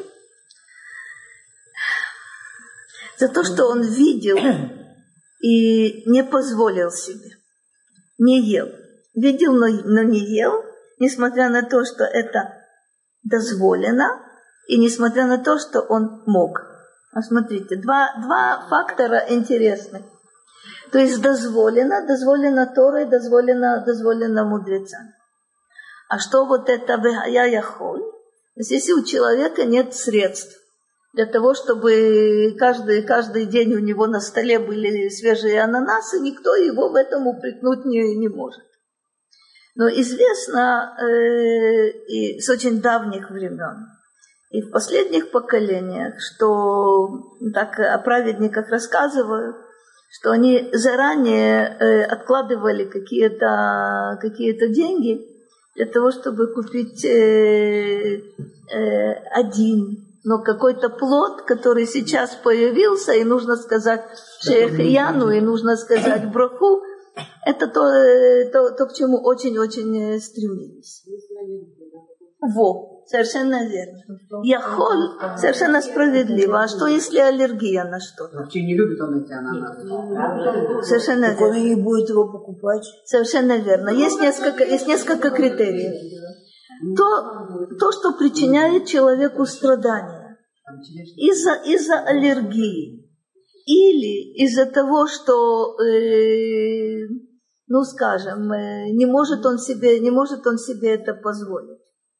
за то, что он видел и не позволил себе, не ел. Видел, но, но не ел, несмотря на то, что это дозволено, и несмотря на то, что он мог. А смотрите, два, два фактора интересны. То есть дозволено, дозволено Торой, дозволено, дозволено мудрецам. А что вот это «вехая яхоль»? То есть если у человека нет средств для того, чтобы каждый, каждый день у него на столе были свежие ананасы, никто его в этом упрекнуть не, не может. Но известно э, и с очень давних времен, и в последних поколениях, что так о праведниках рассказывают, что они заранее э, откладывали какие-то, какие-то деньги для того, чтобы купить э, э, один, но какой-то плод, который сейчас появился, и нужно сказать шейхияну, и нужно сказать браху, это то, то, то, к чему очень-очень стремились. Во, совершенно верно. Яхоль, совершенно справедливо. А что, если аллергия на что-то? Вообще не любит он эти ананасы. Совершенно Так верно. он и не будет его покупать. Совершенно верно. Есть несколько, есть несколько критериев. То, то, что причиняет человеку страдания из-за, из-за аллергии или из-за того, что, э, ну, скажем, э, не может он себе, не может он себе это позволить.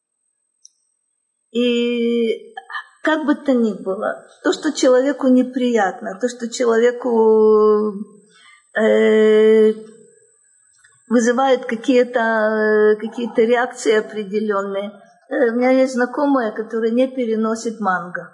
И как бы то ни было, то, что человеку неприятно, то, что человеку э, вызывает какие-то, какие-то реакции определенные. Э, у меня есть знакомая, которая не переносит манго.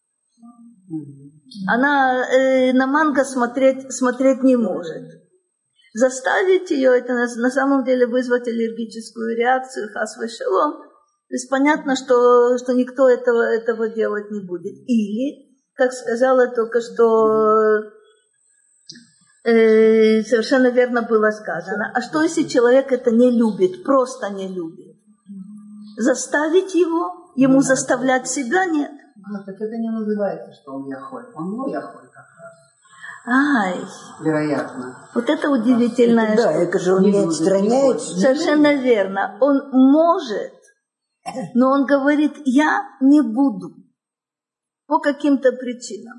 Она э, на манго смотреть, смотреть не может. Заставить ее, это на, на самом деле вызвать аллергическую реакцию, хас вешелом. То есть понятно, что, что никто этого, этого делать не будет. Или, как сказала только что э, совершенно верно было сказано. А что, если человек это не любит, просто не любит? Заставить его, ему заставлять себя нет. Ну, так это не называется, что он яхоль. Он ну яхоль как раз. Ай, Вероятно. вот это удивительная Это, да, штука. это же он не отстраняется. Совершенно верно. Он может, но он говорит, я не буду по каким-то причинам.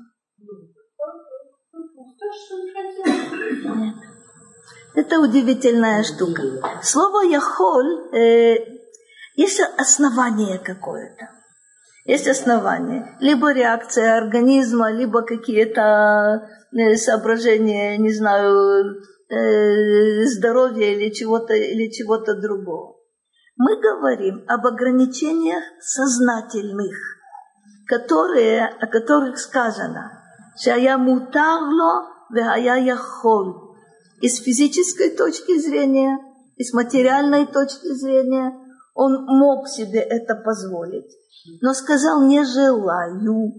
Нет. Это удивительная штука. Слово «яхоль» э, есть основание какое-то. Есть основание. Либо реакция организма, либо какие-то э, соображения, не знаю, э, здоровья или чего-то, или чего-то другого. Мы говорим об ограничениях сознательных, которые, о которых сказано «Шая мутарло вехая яхоль». И с физической точки зрения, и с материальной точки зрения он мог себе это позволить, но сказал «не желаю».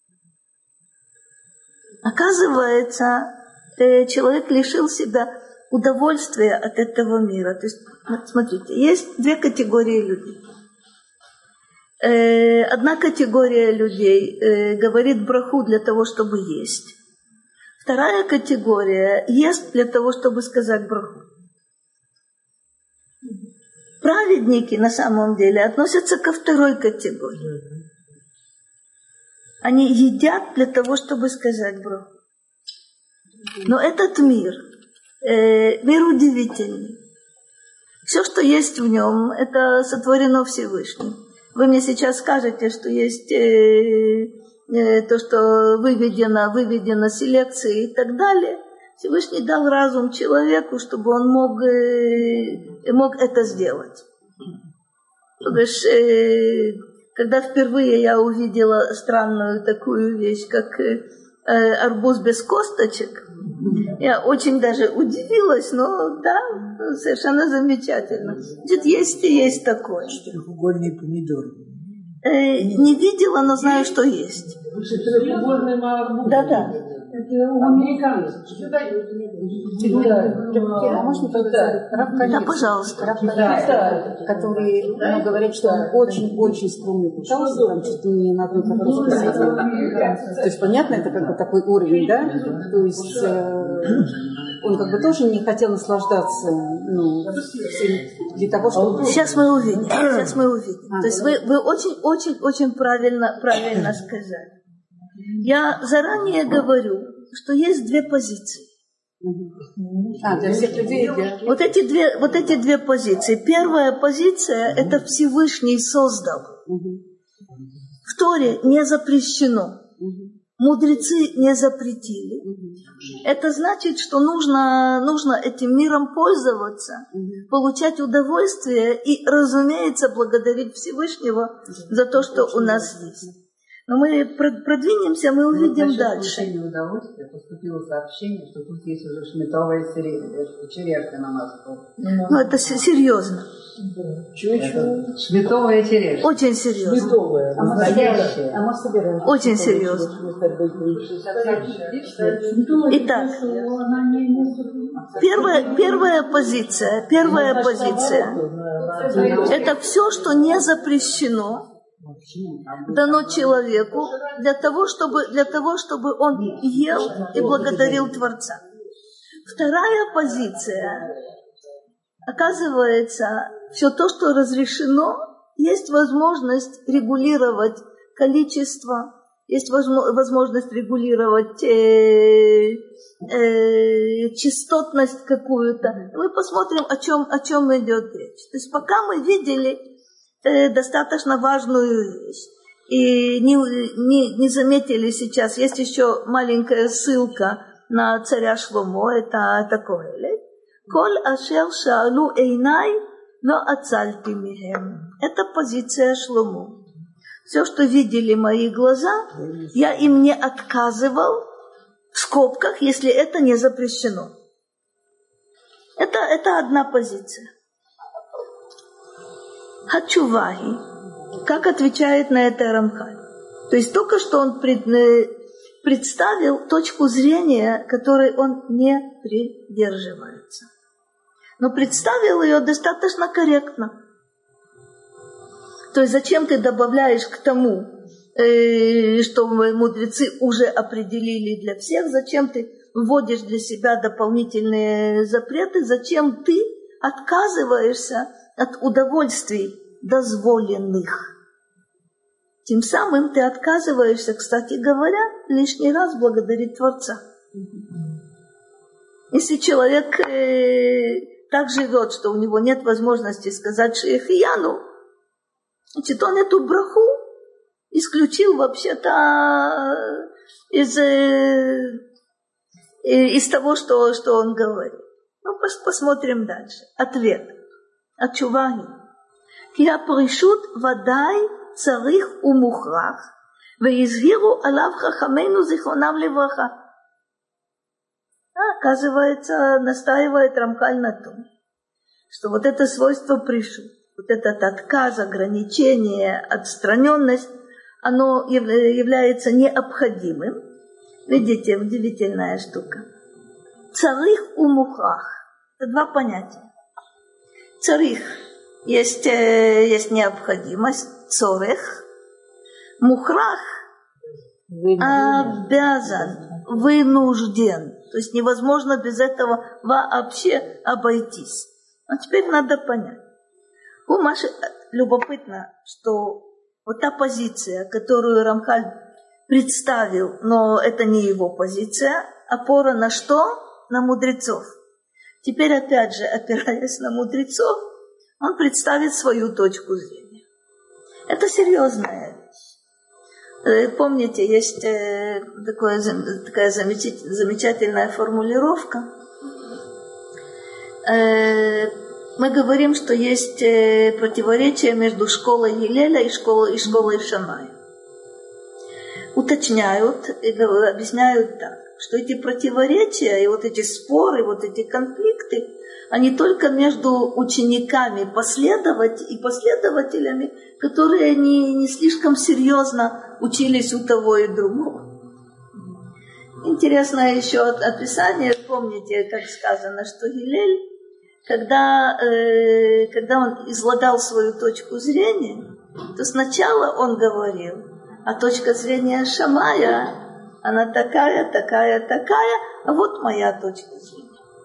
Оказывается, человек лишил себя удовольствия от этого мира. То есть, смотрите, есть две категории людей. Одна категория людей говорит браху для того, чтобы есть. Вторая категория ест для того, чтобы сказать браху. Праведники на самом деле относятся ко второй категории. Они едят для того, чтобы сказать браху. Но этот мир, э, мир удивительный. Все, что есть в нем, это сотворено Всевышним. Вы мне сейчас скажете, что есть э, э, то, что выведено, выведено селекцией и так далее. Всевышний дал разум человеку, чтобы он мог, э, мог это сделать. То бишь, э, когда впервые я увидела странную такую вещь, как э, арбуз без косточек, я очень даже удивилась, но да, совершенно замечательно. Значит, есть и есть такое. Четырехугольный помидор. Э, не видела, но знаю, что есть. Да-да. Это у американцев. А можно тогда? Да, пожалуйста. Который, ну, говорит, что он очень-очень скромный пытался, там чуть ли не на одну картошку сидел. То есть, понятно, это как бы такой уровень, да? То есть, э, он как бы тоже не хотел наслаждаться, ну, всем для того, чтобы... Сейчас мы увидим, сейчас мы увидим. А, То есть, вы, вы очень-очень-очень правильно, правильно сказали. Я заранее говорю, что есть две позиции. А, для всех людей, да. Вот эти две, вот эти две позиции. Первая позиция – это Всевышний создал. В Торе не запрещено. Мудрецы не запретили. Это значит, что нужно, нужно этим миром пользоваться, получать удовольствие и, разумеется, благодарить Всевышнего за то, что у нас есть. Но мы продвинемся, мы увидим дальше. Насчет удовольствия поступило сообщение, что тут есть уже шметовая черешня на нас. Ну, это серьезно. Чуть-чуть. Шметовая черешня. Очень серьезно. Шметовая. А мы собираем. А мы собираем. Очень серьезно. Итак, первая, первая позиция, первая позиция – это все, что не запрещено, дано человеку для того, чтобы, для того, чтобы он ел и благодарил Творца. Вторая позиция, оказывается, все то, что разрешено, есть возможность регулировать количество, есть возможность регулировать э, э, частотность какую-то. Мы посмотрим, о чем, о чем идет речь. То есть пока мы видели достаточно важную вещь. И не, не, не заметили сейчас, есть еще маленькая ссылка на царя Шломо, это, это Коэлет. Коль ашер шаалу эйнай, но ацальти михем. Это позиция Шломо. Все, что видели мои глаза, я им не отказывал, в скобках, если это не запрещено. Это, это одна позиция. Хачувахи, как отвечает на это Рамхаль. То есть только что он пред, представил точку зрения, которой он не придерживается. Но представил ее достаточно корректно. То есть зачем ты добавляешь к тому, что мудрецы уже определили для всех, зачем ты вводишь для себя дополнительные запреты, зачем ты отказываешься от удовольствий дозволенных. Тем самым ты отказываешься, кстати говоря, лишний раз благодарить Творца. Если человек э, так живет, что у него нет возможности сказать шейхияну, значит, он эту браху исключил вообще-то из, э, из того, что, что он говорит. Ну, посмотрим дальше. Ответ. Отчуваги. Ки апришут вадай царих умухрах, веизгиру алав хахамейну зихронам левраха. Оказывается, настаивает Рамхаль на том, что вот это свойство пришут, вот этот отказ, ограничение, отстраненность, оно является необходимым. Видите, удивительная штука. Царих умухрах. Это два понятия. Царих. Есть, есть необходимость, цорех. Мухрах обязан, вынужден. То есть невозможно без этого вообще обойтись. А теперь надо понять. У Маши любопытно, что вот та позиция, которую Рамхаль представил, но это не его позиция, опора на что? На мудрецов. Теперь опять же, опираясь на мудрецов, он представит свою точку зрения. Это серьезная вещь. Помните, есть такое, такая замечательная формулировка. Мы говорим, что есть противоречие между школой Гилеля и школой, и школой Шамая. Уточняют и объясняют так, что эти противоречия и вот эти споры, вот эти конфликты, они только между учениками последовать и последователями, которые не, не слишком серьезно учились у того и другого. Интересное еще описание. Помните, как сказано, что Гилель, когда, э, когда он излагал свою точку зрения, то сначала он говорил, а точка зрения Шамая, она такая, такая, такая, а вот моя точка зрения.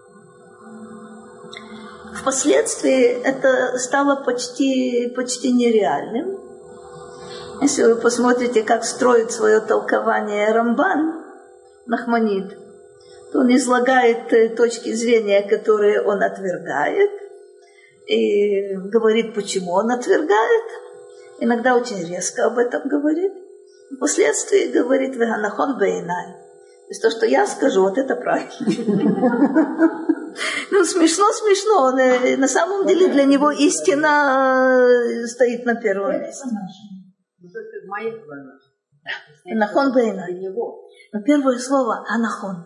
Впоследствии это стало почти, почти нереальным. Если вы посмотрите, как строит свое толкование Рамбан, Нахманид, то он излагает точки зрения, которые он отвергает, и говорит, почему он отвергает. Иногда очень резко об этом говорит. Впоследствии говорит «Веганахон бейнай». То есть то, что я скажу, вот это правильно. Ну, смешно, смешно. На самом деле для него истина стоит на первом месте. Анахон бейнай. Но первое слово анахон.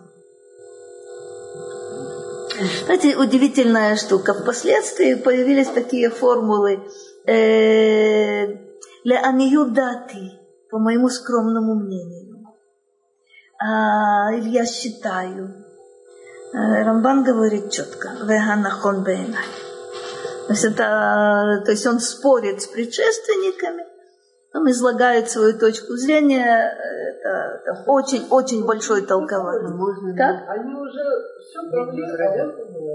Знаете, удивительная штука. Впоследствии появились такие формулы «Ле'анию дати», по моему скромному мнению. Или я считаю. Рамбан говорит четко. «Веганахон бейнай». То есть, это, то есть он спорит с предшественниками, он излагает свою точку зрения. Это, это очень-очень большой толкование. Как? Они уже все проблемы.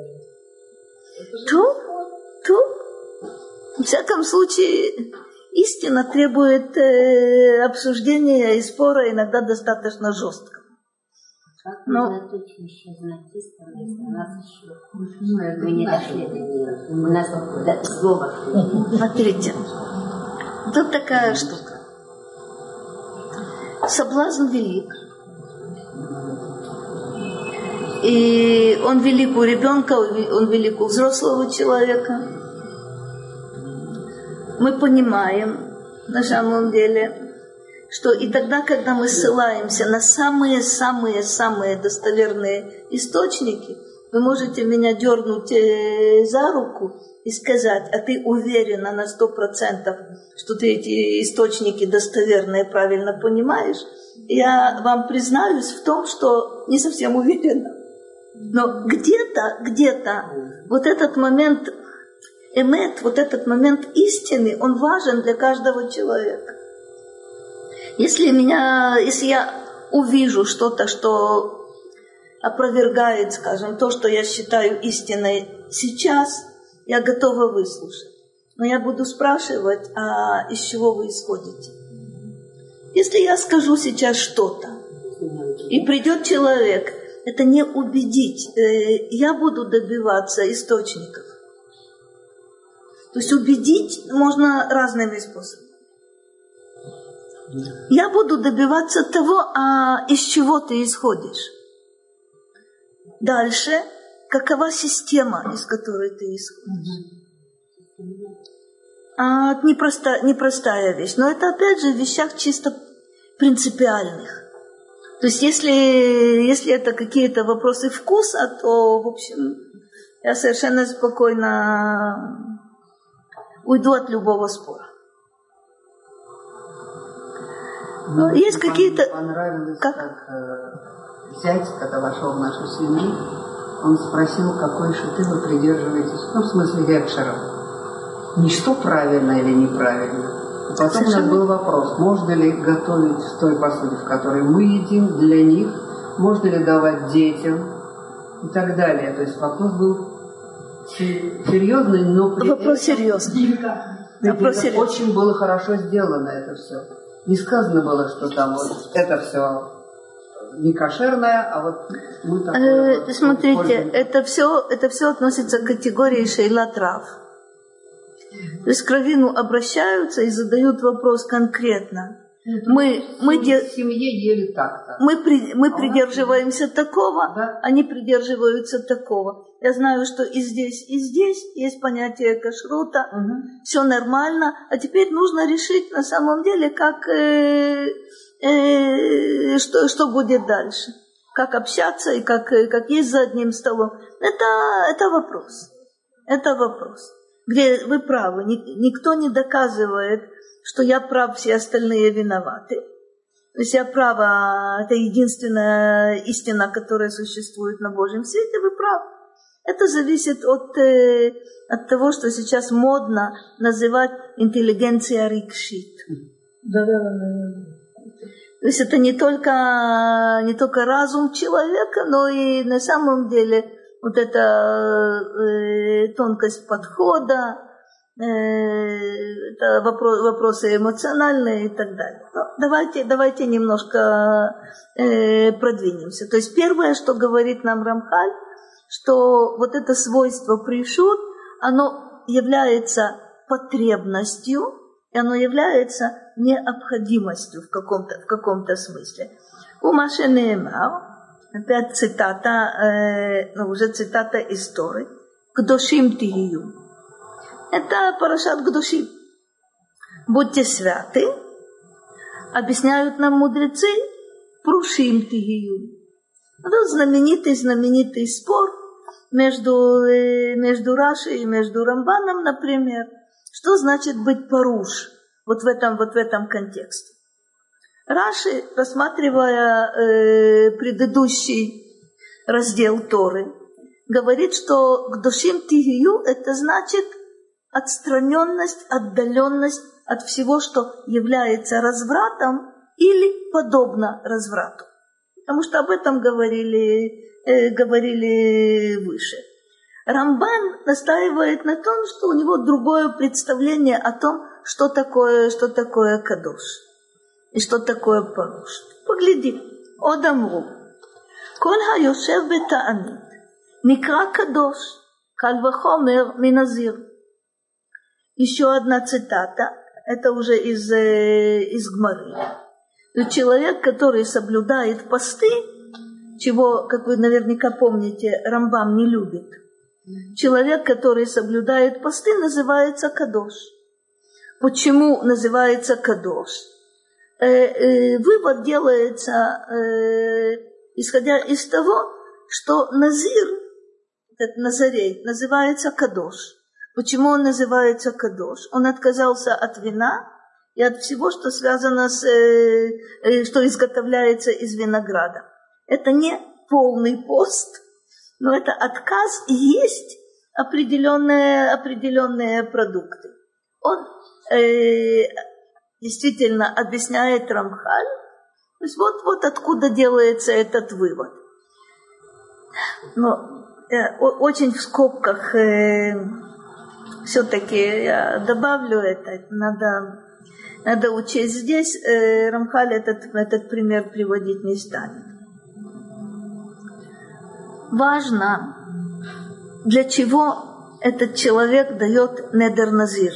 То, то, в всяком случае, истина требует э, обсуждения и спора иногда достаточно жестко. Как мы точно еще знать истину, если у нас еще мы не дошли до нее. У нас слово. Смотрите, тут такая штука. Соблазн велик. И он велик у ребенка, он велик у взрослого человека. Мы понимаем, на самом деле, что и тогда, когда мы ссылаемся на самые-самые-самые достоверные источники, вы можете меня дернуть за руку и сказать, а ты уверена на сто процентов, что ты эти источники достоверные правильно понимаешь? я вам признаюсь в том, что не совсем уверена. Но где-то, где-то вот этот момент эмет, вот этот момент истины, он важен для каждого человека. Если меня, если я увижу что-то, что опровергает, скажем, то, что я считаю истиной сейчас, я готова выслушать. Но я буду спрашивать, а из чего вы исходите? Если я скажу сейчас что-то, и придет человек, это не убедить, я буду добиваться источников. То есть убедить можно разными способами. Я буду добиваться того, а из чего ты исходишь. Дальше, какова система, из которой ты исходишь. А, непростая, непростая вещь, но это опять же в вещах чисто принципиальных. То есть если, если это какие-то вопросы вкуса, то, в общем, я совершенно спокойно уйду от любого спора. Но ну, есть какие-то... Понравилось, как, как э, зять, когда вошел в нашу семью, он спросил, какой шиты вы придерживаетесь, ну, в смысле векшера. Не что правильно или неправильно. И потом Совершенно... у нас был вопрос, можно ли готовить в той посуде, в которой мы едим, для них, можно ли давать детям и так далее. То есть вопрос был серьезный, но... При вопрос этом... серьезный. Вопрос серьезный. Очень было хорошо сделано это все. Не сказано было, что там вот это все не кошерное, а вот мы такое... Вот смотрите, это все, это все относится к категории шейлат рав. То есть к раввину обращаются и задают вопрос конкретно. Мы, мы, в семье ели так-то. Мы, при, мы а придерживаемся такого, да? Они придерживаются такого. Я знаю, что и здесь, и здесь есть понятие кашрута, угу. Все нормально, а теперь нужно решить на самом деле, как, э, э, что, что будет дальше. Как общаться и как, как есть за одним столом. Это, это вопрос. Это вопрос. Где вы правы, никто не доказывает, что я прав, все остальные виноваты. То есть я права, это единственная истина, которая существует на Божьем свете, вы правы. Это зависит от, э, от того, что сейчас модно называть интеллигенция рикшит. Да, да, да. То есть это не только, не только разум человека, но и на самом деле вот эта э, тонкость подхода, э, это вопрос, вопросы эмоциональные и так далее. Но давайте, давайте немножко э, продвинемся. То есть первое, что говорит нам Рамхаль, что вот это свойство пришут, оно является потребностью, и оно является необходимостью в каком-то, в каком-то смысле. У Маше Неемар, опять цитата, э, ну, уже цитата из Торы. Кдошим тихию. Это парашат Кдошим. Будьте святы. Объясняют нам мудрецы. Прушим тихию. Это знаменитый, знаменитый спор между, э, между Раши и между Рамбаном, например. Что значит быть паруш? Вот в этом, вот в этом контексте. Раши, рассматривая э, предыдущий раздел Торы, говорит, что кдошим тихию это значит отстраненность, отдаленность от всего, что является развратом или подобно разврату. Потому что об этом говорили, э, говорили выше. Рамбан настаивает на том, что у него другое представление о том, что такое, что такое кадош. И что такое паруш? Погляди. Одамру. Коль хайошев бетаанит. Никра кадош. Каль вахомер миназир. Еще одна цитата. Это уже из, из Гмары. Человек, который соблюдает посты, чего, как вы наверняка помните, Рамбам не любит. Человек, который соблюдает посты, называется кадош. Почему называется кадош? Вывод делается, э, исходя из того, что Назир, этот Назарей, называется кадош. Почему он называется кадош? Он отказался от вина и от всего, что связано с, э, что изготовляется из винограда. Это не полный пост, но это отказ и есть определенные, определенные продукты. Он э, действительно объясняет Рамхаль, то есть вот, вот откуда делается этот вывод. Но э, очень в скобках э, все-таки я добавлю это, надо, надо учесть здесь, э, Рамхаль этот, этот пример приводить не станет. Важно, для чего этот человек дает недер назир.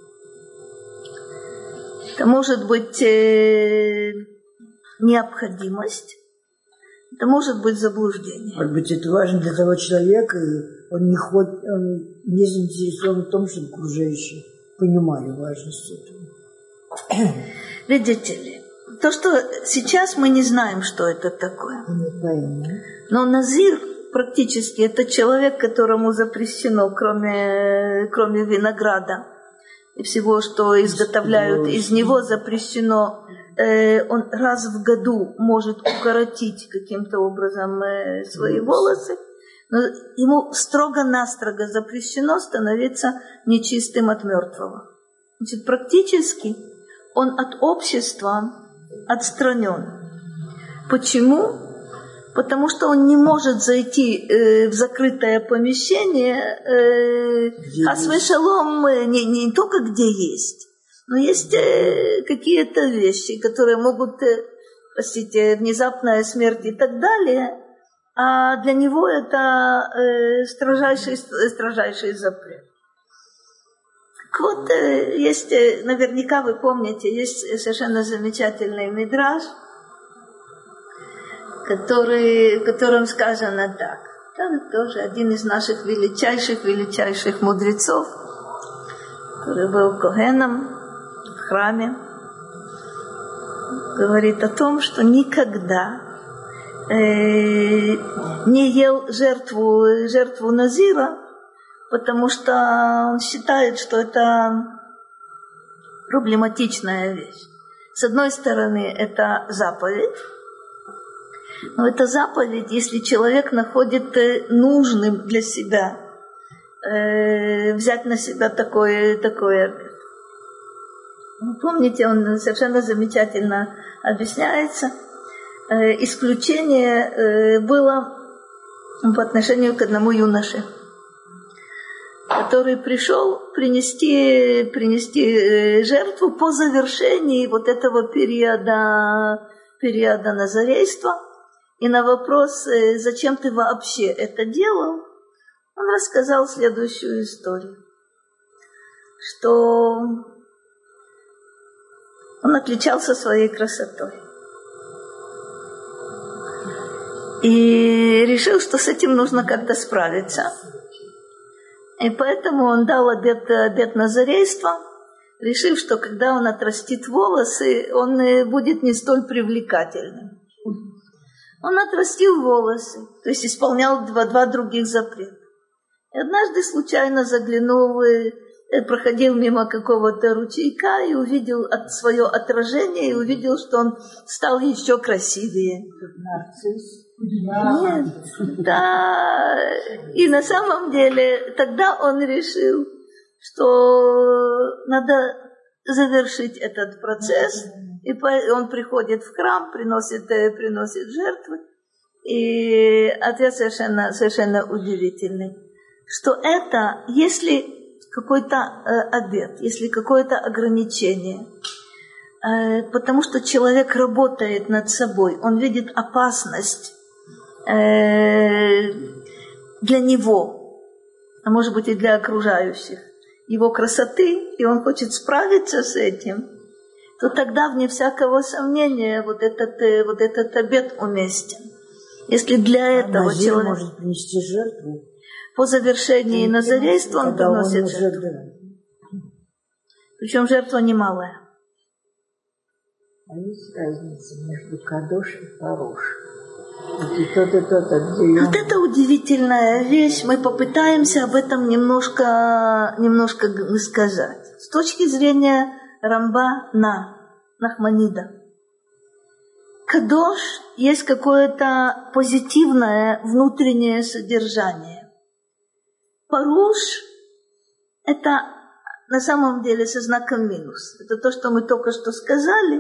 Это может быть э, необходимость, это может быть заблуждение. Может быть, это важно для того человека, и он не, ход, он не заинтересован в том, чтобы окружающие понимали важность этого. Видите ли, то, что сейчас мы не знаем, что это такое. Не пойму. Но назир практически это человек, которому запрещено, кроме, кроме винограда и всего, что изготовляют из него, запрещено. Э, он раз в году может укоротить каким-то образом э, свои волосы, но ему строго-настрого запрещено становиться нечистым от мертвого. Значит, практически он от общества отстранен. Почему? Потому что он не может зайти э, в закрытое помещение, э, хас-ве-шалом, не, не только где есть, но есть э, какие-то вещи, которые могут, э, простите, внезапная смерть и так далее, а для него это э, строжайший, строжайший запрет. Так вот, э, есть, э, наверняка вы помните, есть совершенно замечательный мидраш, который, в котором сказано так. Это тоже один из наших величайших, величайших мудрецов, который был коэном в храме, говорит о том, что никогда э, не ел жертву, жертву назира, потому что он считает, что это проблематичная вещь. С одной стороны, это заповедь, но это заповедь, если человек находит нужным для себя э, взять на себя такой, такой обет. Помните, он совершенно замечательно объясняется. Э, исключение э, было по отношению к одному юноше, который пришел принести, принести жертву по завершении вот этого периода, периода назарейства. И на вопрос, зачем ты вообще это делал, он рассказал следующую историю, что он отличался своей красотой. И решил, что с этим нужно как-то справиться. И поэтому он дал обет, обет назарейства, решив, что когда он отрастит волосы, он будет не столь привлекательным. Он отрастил волосы, то есть исполнял два, два других запрета. И однажды случайно заглянул, проходил мимо какого-то ручейка и увидел свое отражение, и увидел, что он стал еще красивее. Нарцисс? Нет, да. И на самом деле тогда он решил, что надо завершить этот процесс. И он приходит в храм, приносит, приносит жертвы. И ответ совершенно, совершенно удивительный. Что это, если какой-то э, обет, если какое-то ограничение, э, потому что человек работает над собой, он видит опасность э, для него, а может быть и для окружающих, его красоты, и он хочет справиться с этим, то тогда, вне всякого сомнения, вот этот, вот этот обет уместен. Если для этого Назир человек может принести жертву. По завершении назарейства он приносит жертву. Причем жертва немалая. А есть разница между кадош и парош? И тот, и тот отделен. Вот это удивительная вещь. Мы попытаемся об этом немножко, немножко сказать. С точки зрения Рамбана, Нахманида. Кадош есть какое-то позитивное внутреннее содержание. Паруш – это на самом деле со знаком минус. Это то, что мы только что сказали.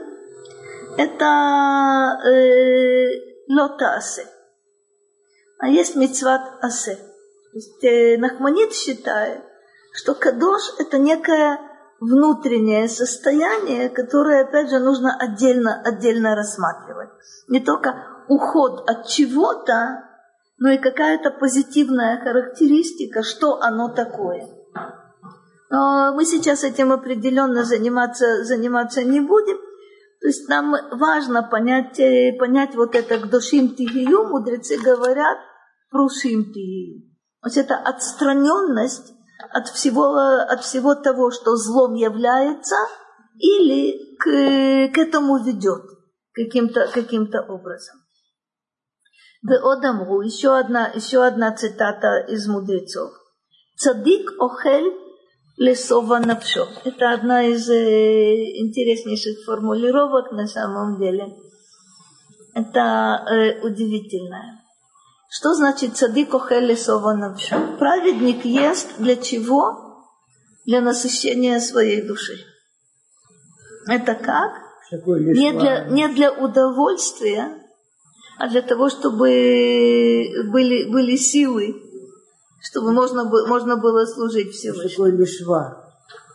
Это э, лота асе. А есть мицват асе. То есть э, Нахманид считает, что кадош – это некое внутреннее состояние, которое, опять же, нужно отдельно, отдельно рассматривать. Не только уход от чего-то, но и какая-то позитивная характеристика, что оно такое. Но мы сейчас этим определенно заниматься, заниматься не будем. То есть нам важно понять, понять вот это кдошим тигию, мудрецы говорят, прушим тигию. То есть это отстраненность от всего, от всего того, что злом является, или к, к этому ведет каким-то, каким-то образом. Веодамру, еще одна, еще одна цитата из мудрецов. Цадик охель лесова навшо. Это одна из э, интереснейших формулировок на самом деле. Это э, удивительное. Что значит цадик охель лесова навшо? Праведник ест для чего? Для насыщения своей души. Это как? Не для, не для удовольствия, а для того, чтобы были, были силы, чтобы можно, можно было служить Всевышнему. Такое лишва.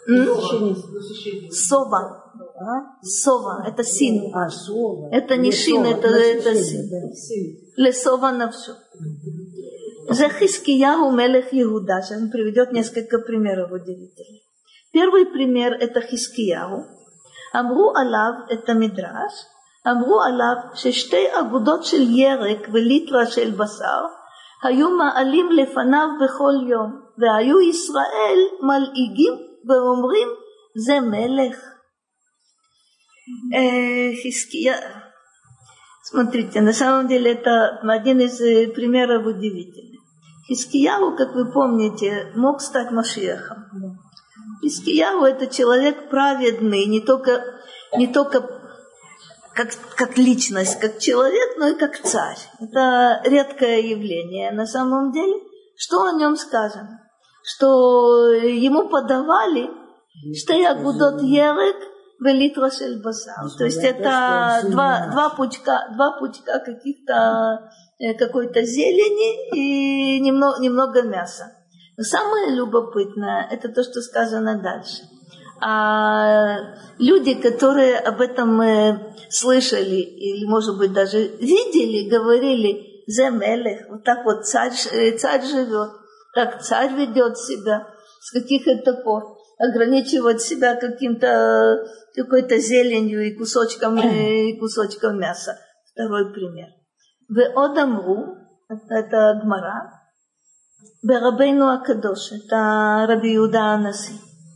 Сова. А? Сова. Это син. А, сова. Это не шин, это, это син. Лесова навшу. За Хискияху мелех Иуда. Сейчас он приведет несколько примеров удивительных. Первый пример это Хискияху. Амру алав это Мидраш. אמרו עליו ששתי אגודות של ירק וליטרה של בשר היו מעלים לפניו בכל יום, והיו ישראל מלעיגים ואומרים זה מלך. Хиския. Смотрите, на самом деле это один из примеров удивительных. Хискияу, как вы помните, мог стать Машиахом. Хискияу это человек праведный, не только, не только Как, как личность, как человек, но и как царь. Это редкое явление на самом деле. Что о нем сказано? Что ему подавали штей агудот ерек велитра шель басар. То есть это два, два пучка, два пучка каких-то, какой-то зелени и немного, немного мяса. Но самое любопытное это то, что сказано дальше. А люди, которые об этом слышали или, может быть, даже видели, говорили, «Зе мелех», вот так вот царь, царь живет, как царь ведет себя, с каких это пор, ограничивать себя каким-то, какой-то зеленью и кусочком, и кусочком мяса. Второй пример. «Веодамру», это Гмара, «Берабейну акадош», это Раби Иуда Анаси.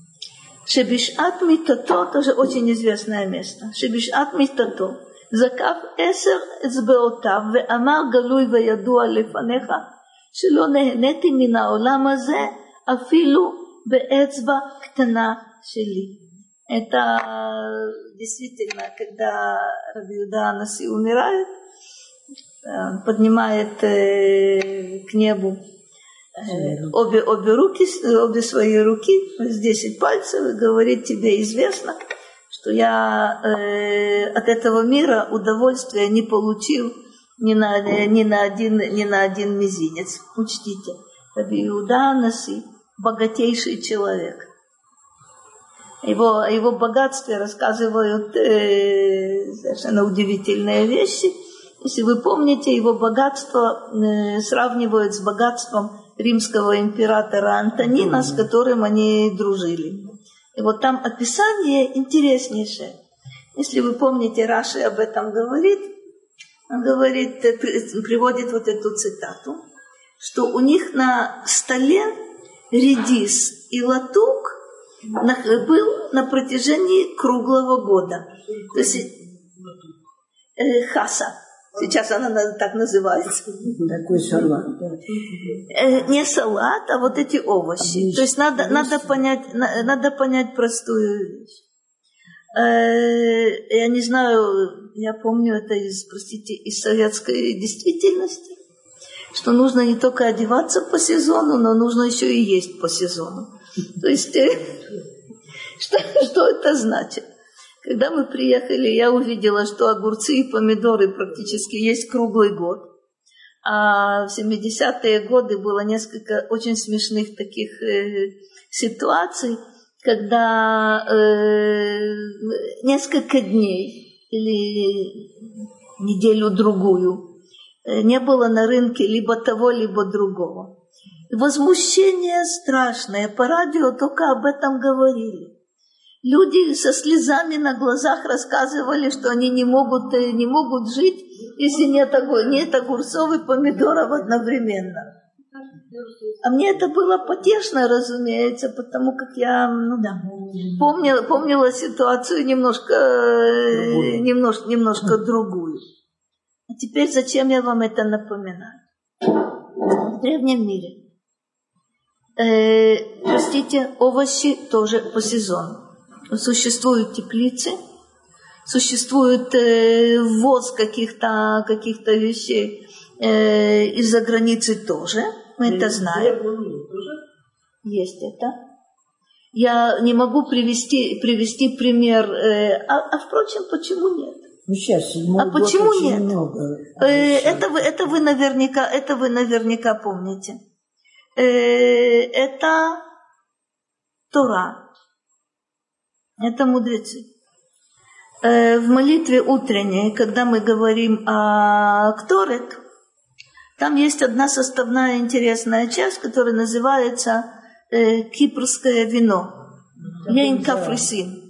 Шебишат митато, тоже очень известное место. Шебишат митато. Закав эсер эцбеотав, ואמר גלוי וידוע לפניך, שלא נהניתי מן העולם הזה, אפילו באצבע קטנה שלי. Это действительно, когда Раби Иуда Анаси умирает, поднимает к небу Обе, обе руки, обе свои руки, с десять пальцев, и говорит, тебе известно, что я э, от этого мира удовольствия не получил ни на, ни на, один, ни на один мизинец. Учтите, Раби Иуда Анаси богатейший человек. Его, о его богатстве рассказывают э, совершенно удивительные вещи. Если вы помните, его богатство э, сравнивают с богатством римского императора Антонина, с которым они дружили. И вот там описание интереснейшее. Если вы помните, Раши об этом говорит, он говорит, приводит вот эту цитату, что у них на столе редис и латук был на протяжении круглого года. То есть э, хаса. Сейчас она так называется. Такой салат. Не салат, а вот эти овощи. То есть надо, надо, понять, надо понять простую вещь. Я не знаю, я помню это из, простите, из советской действительности, что нужно не только одеваться по сезону, но нужно еще и есть по сезону. То есть, что, что это значит? Когда мы приехали, я увидела, что огурцы и помидоры практически есть круглый год. А в семидесятые годы было несколько очень смешных таких э, ситуаций, когда э, несколько дней или неделю-другую э, не было на рынке либо того, либо другого. Возмущение страшное, по радио только об этом говорили. Люди со слезами на глазах рассказывали, что они не могут, не могут жить, если нет, нет огурцов и помидоров одновременно. А мне это было потешно, разумеется, потому как я ну да, помнила, помнила ситуацию немножко, немножко, немножко другую. А теперь зачем я вам это напоминаю? В древнем мире, э, простите, овощи тоже по сезону. Существуют теплицы, существует э, ввоз каких-то, каких-то вещей э, из-за границы тоже. Мы это знаем. Есть это. Я не могу привести, привести пример. Э, а, а впрочем, почему нет? Ну, сейчас, а почему нет? Много. Э, это, вы, это, вы наверняка, это вы наверняка помните. Э, это Тора. Это мудрецы. Э, в молитве утренней, когда мы говорим о Кторет, там есть одна составная интересная часть, которая называется э, кипрское вино. Ейн кафрисин.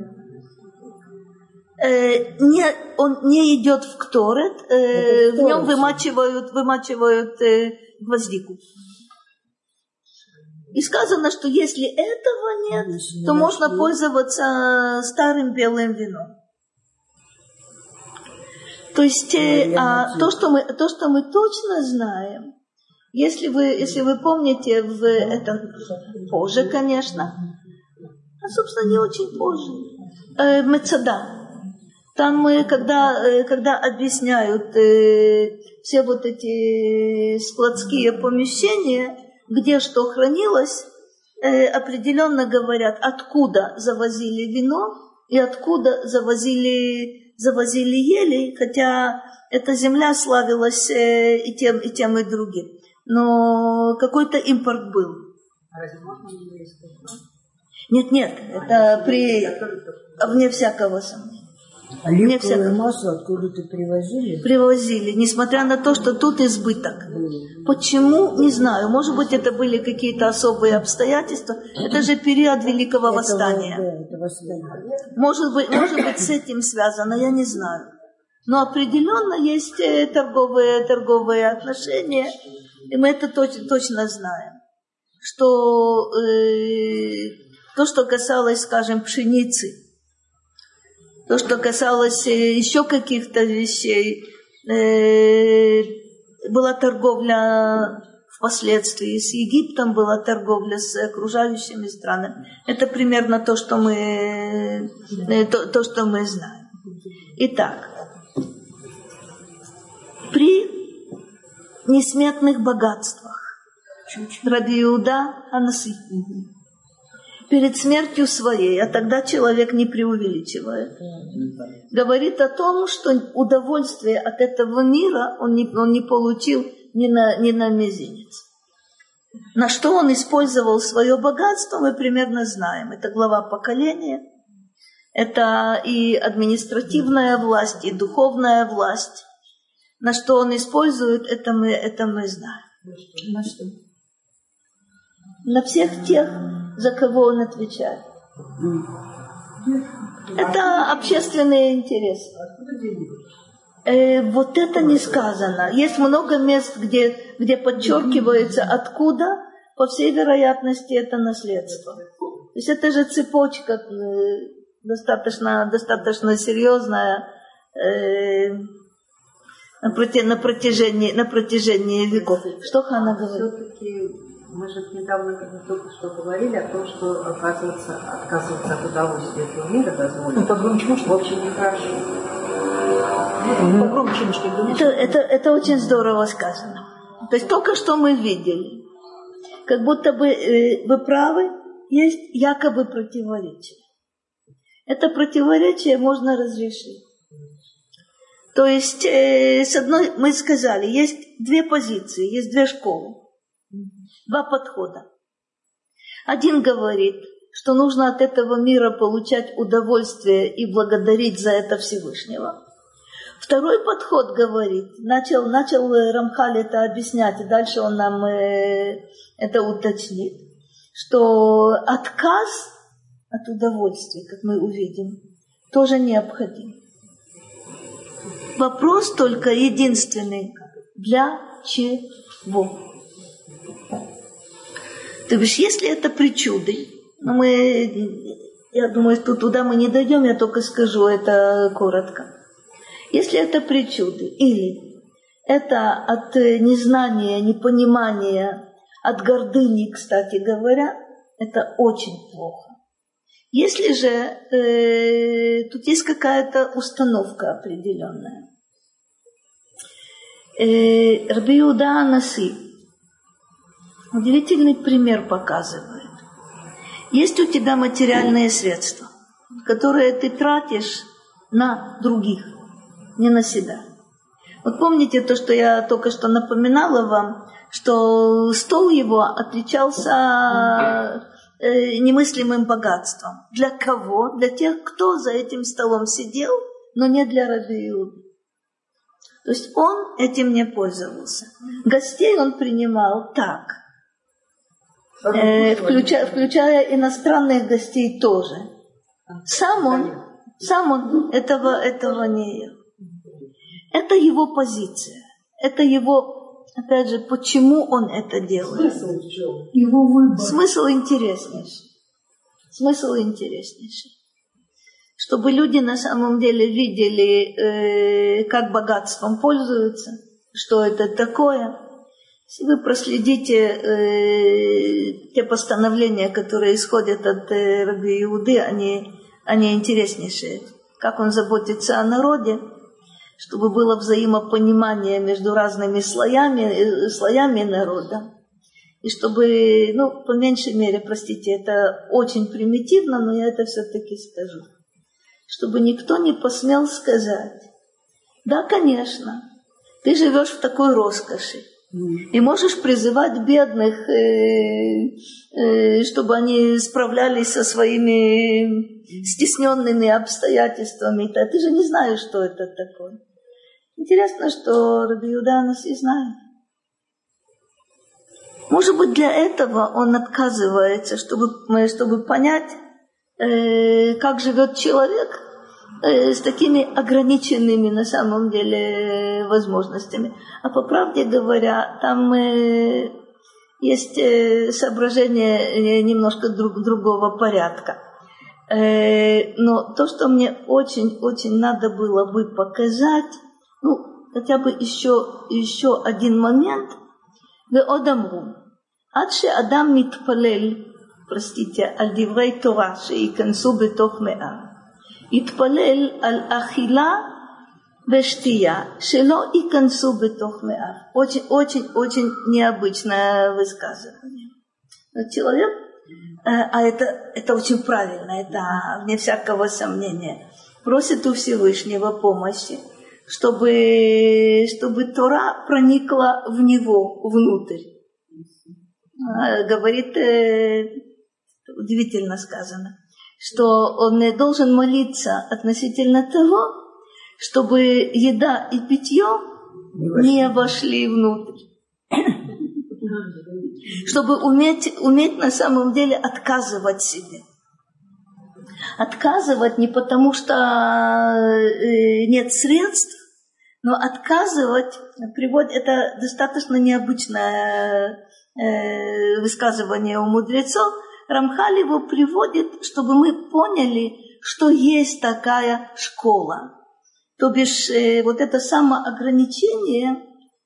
Э, не, он не идет в Кторет, э, в нем вымачивают, вымачивают э, гвоздику. И сказано, что если этого нет, то можно пользоваться старым белым вином. То есть а, то, что мы, то, что мы точно знаем, если вы, если вы помните, в, это позже, конечно, а, собственно, не очень позже, э, Мецада. Там, когда, когда объясняют э, все вот эти складские помещения, где что хранилось, э, определенно говорят, откуда завозили вино и откуда завозили, завозили елей, хотя эта земля славилась э, и тем, и тем, и другим. Но какой-то импорт был. А разве можно еврейское вино? Нет, нет, это при, вне всякого сомнения. Оливковое масло откуда-то привозили? Привозили, несмотря на то, что тут избыток. Почему? Не знаю. Может быть, это были какие-то особые обстоятельства. Это же период Великого это, Восстания. Да, это восстание. Может быть, может быть, с этим связано, я не знаю. Но определенно есть торговые, торговые отношения, и мы это точно, точно знаем. Что э, то, что касалось, скажем, пшеницы, то, что касалось еще каких-то вещей, э, была торговля впоследствии с Египтом, была торговля с окружающими странами. Это примерно то, что мы, э, то, то, что мы знаем. Итак, при несметных богатствах Раби Иуда Анаси перед смертью своей, а тогда человек не преувеличивает, говорит о том, что удовольствие от этого мира он не, он не получил ни на, ни на мизинец. На что он использовал свое богатство, мы примерно знаем. Это глава поколения, это и административная власть, и духовная власть. На что он использует, это мы, это мы знаем. На что? На всех тех, за кого он отвечает. Это общественные интересы. Э, вот это не сказано. Есть много мест, где, где подчеркивается, откуда, по всей вероятности, это наследство. То есть это же цепочка э, достаточно, достаточно серьезная. Э, на, проти, на, протяжении, на протяжении веков. Что Хана говорит? Все-таки мы же недавно только что говорили о том, что, оказывается, отказываться от удовольствия этого мира дозволено. Ну, погромче, может, в общем, нехорошо. Погромче, что это, это, это очень здорово сказано. То есть только что мы видели, как будто бы э, вы правы, есть якобы противоречие. Это противоречие можно разрешить. То есть, э, с одной, мы сказали, есть две позиции, есть две школы, два подхода. Один говорит, что нужно от этого мира получать удовольствие и благодарить за это Всевышнего. Второй подход говорит, начал, начал Рамхаль это объяснять, и дальше он нам э, это уточнит, что отказ от удовольствия, как мы увидим, тоже необходим. Вопрос только единственный, для чего? То есть, если это причуды, мы, я думаю, что туда мы не дойдем, я только скажу это коротко. Если это причуды, или это от незнания, непонимания, от гордыни, кстати говоря, это очень плохо. Если же э, тут есть какая-то установка определенная. Э, Раби Иуда ха-Наси удивительный пример показывает. Есть у тебя материальные средства, которые ты тратишь на других, не на себя. Вот помните то, что я только что напоминала вам, что стол его отличался э, немыслимым богатством. Для кого? Для тех, кто за этим столом сидел, но не для Раби Иуды. То есть он этим не пользовался. Гостей он принимал так, э, включая, включая иностранных гостей тоже. Сам он, сам он этого, этого не ел. Это его позиция. Это его, опять же, почему он это делает. Смысл, его выбор. Смысл интереснейший. Смысл интереснейший. Чтобы люди на самом деле видели, э, как богатством пользуются, что это такое. Если вы проследите э, те постановления, которые исходят от э, Раби Иуды, они, они интереснейшие. Как он заботится о народе, чтобы было взаимопонимание между разными слоями, слоями народа. И чтобы, ну, по меньшей мере, простите, это очень примитивно, но я это все-таки скажу. Чтобы никто не посмел сказать, да, конечно, ты живешь в такой роскоши, и можешь призывать бедных, чтобы они справлялись со своими стесненными обстоятельствами. Ты же не знаешь, что это такое. Интересно, что Раби Иуда ха-Наси знает. Может быть, для этого он отказывается, чтобы, чтобы понять, как живет человек с такими ограниченными на самом деле возможностями. А по правде говоря, там есть соображения немножко друг, другого порядка. Но то, что мне очень-очень надо было бы показать, ну, хотя бы еще, еще один момент. ועוד אמרו, עד שאדם מתפלל, простите, על דברי תורה שייכנסו בתוך מאה, יתפלל על אכילה ושתייה שלא ייכנסו בתוך מאה. Очень-очень-очень необычное высказывание. Но человек, а это, это очень правильно, это вне всякого сомнения, просит у Всевышнего помощи, чтобы, чтобы Тора проникла в него, внутрь. Говорит, удивительно сказано, что он должен молиться относительно того, чтобы еда и питье не вошли внутрь. Чтобы уметь, уметь на самом деле отказывать себе. Отказывать не потому, что нет средств, но отказывать, приводит, это достаточно необычное высказывание у мудрецов. Рамхаль его приводит, чтобы мы поняли, что есть такая школа. То бишь, э, вот это самоограничение,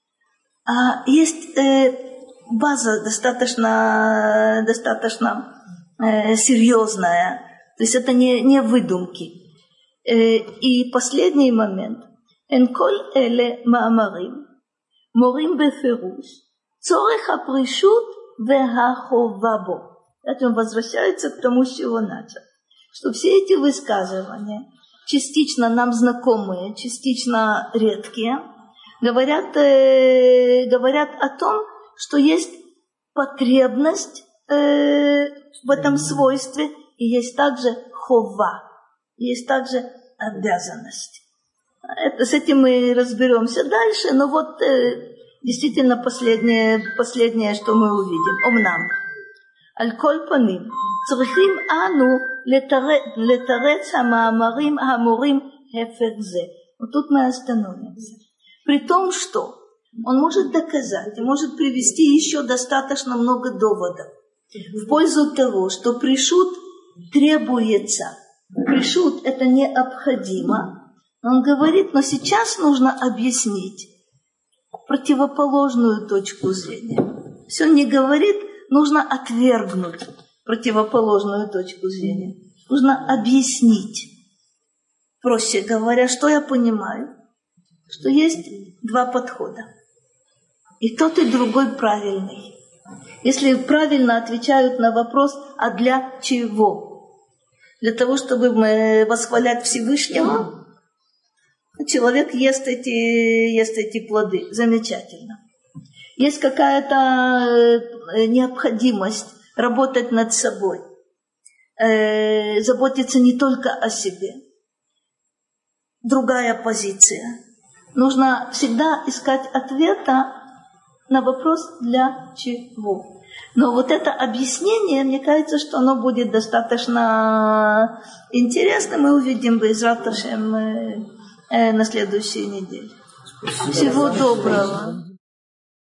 а есть э, база достаточно, достаточно э, серьезная. То есть это не, не выдумки. Э, и последний момент. «Эн коль эле маамарим, морим бефируш, цорech апришут вехахова бо». Это он возвращается к тому, с чего начал. Что все эти высказывания, частично нам знакомые, частично редкие, говорят, э, говорят о том, что есть потребность э, в этом свойстве, и есть также хова, есть также обязанность. Это, с этим мы разберемся дальше, но вот э, действительно последнее, последнее, что мы увидим. Омнам. Аль-коль паним. Црихим ану летарец хамаамарим хамурим хеферзе. Вот тут мы остановимся. При том, что он может доказать и может привести еще достаточно много доводов в пользу того, что пришут требуется. Пришут это необходимо. Он говорит, но сейчас нужно объяснить противоположную точку зрения. Все не говорит, нужно отвергнуть противоположную точку зрения. Нужно объяснить. Проще говоря, что я понимаю? Что есть два подхода. И тот, и другой правильный. Если правильно отвечают на вопрос, а для чего? Для того, чтобы мы восхвалять Всевышнего, человек ест эти, ест эти плоды. Замечательно. Есть какая-то необходимость работать над собой, э, заботиться не только о себе. Другая позиция. Нужно всегда искать ответа на вопрос «для чего?». Но вот это объяснение, мне кажется, что оно будет достаточно интересным. Мы увидим Бе'эзрат Ашем на следующей неделе. Всего доброго.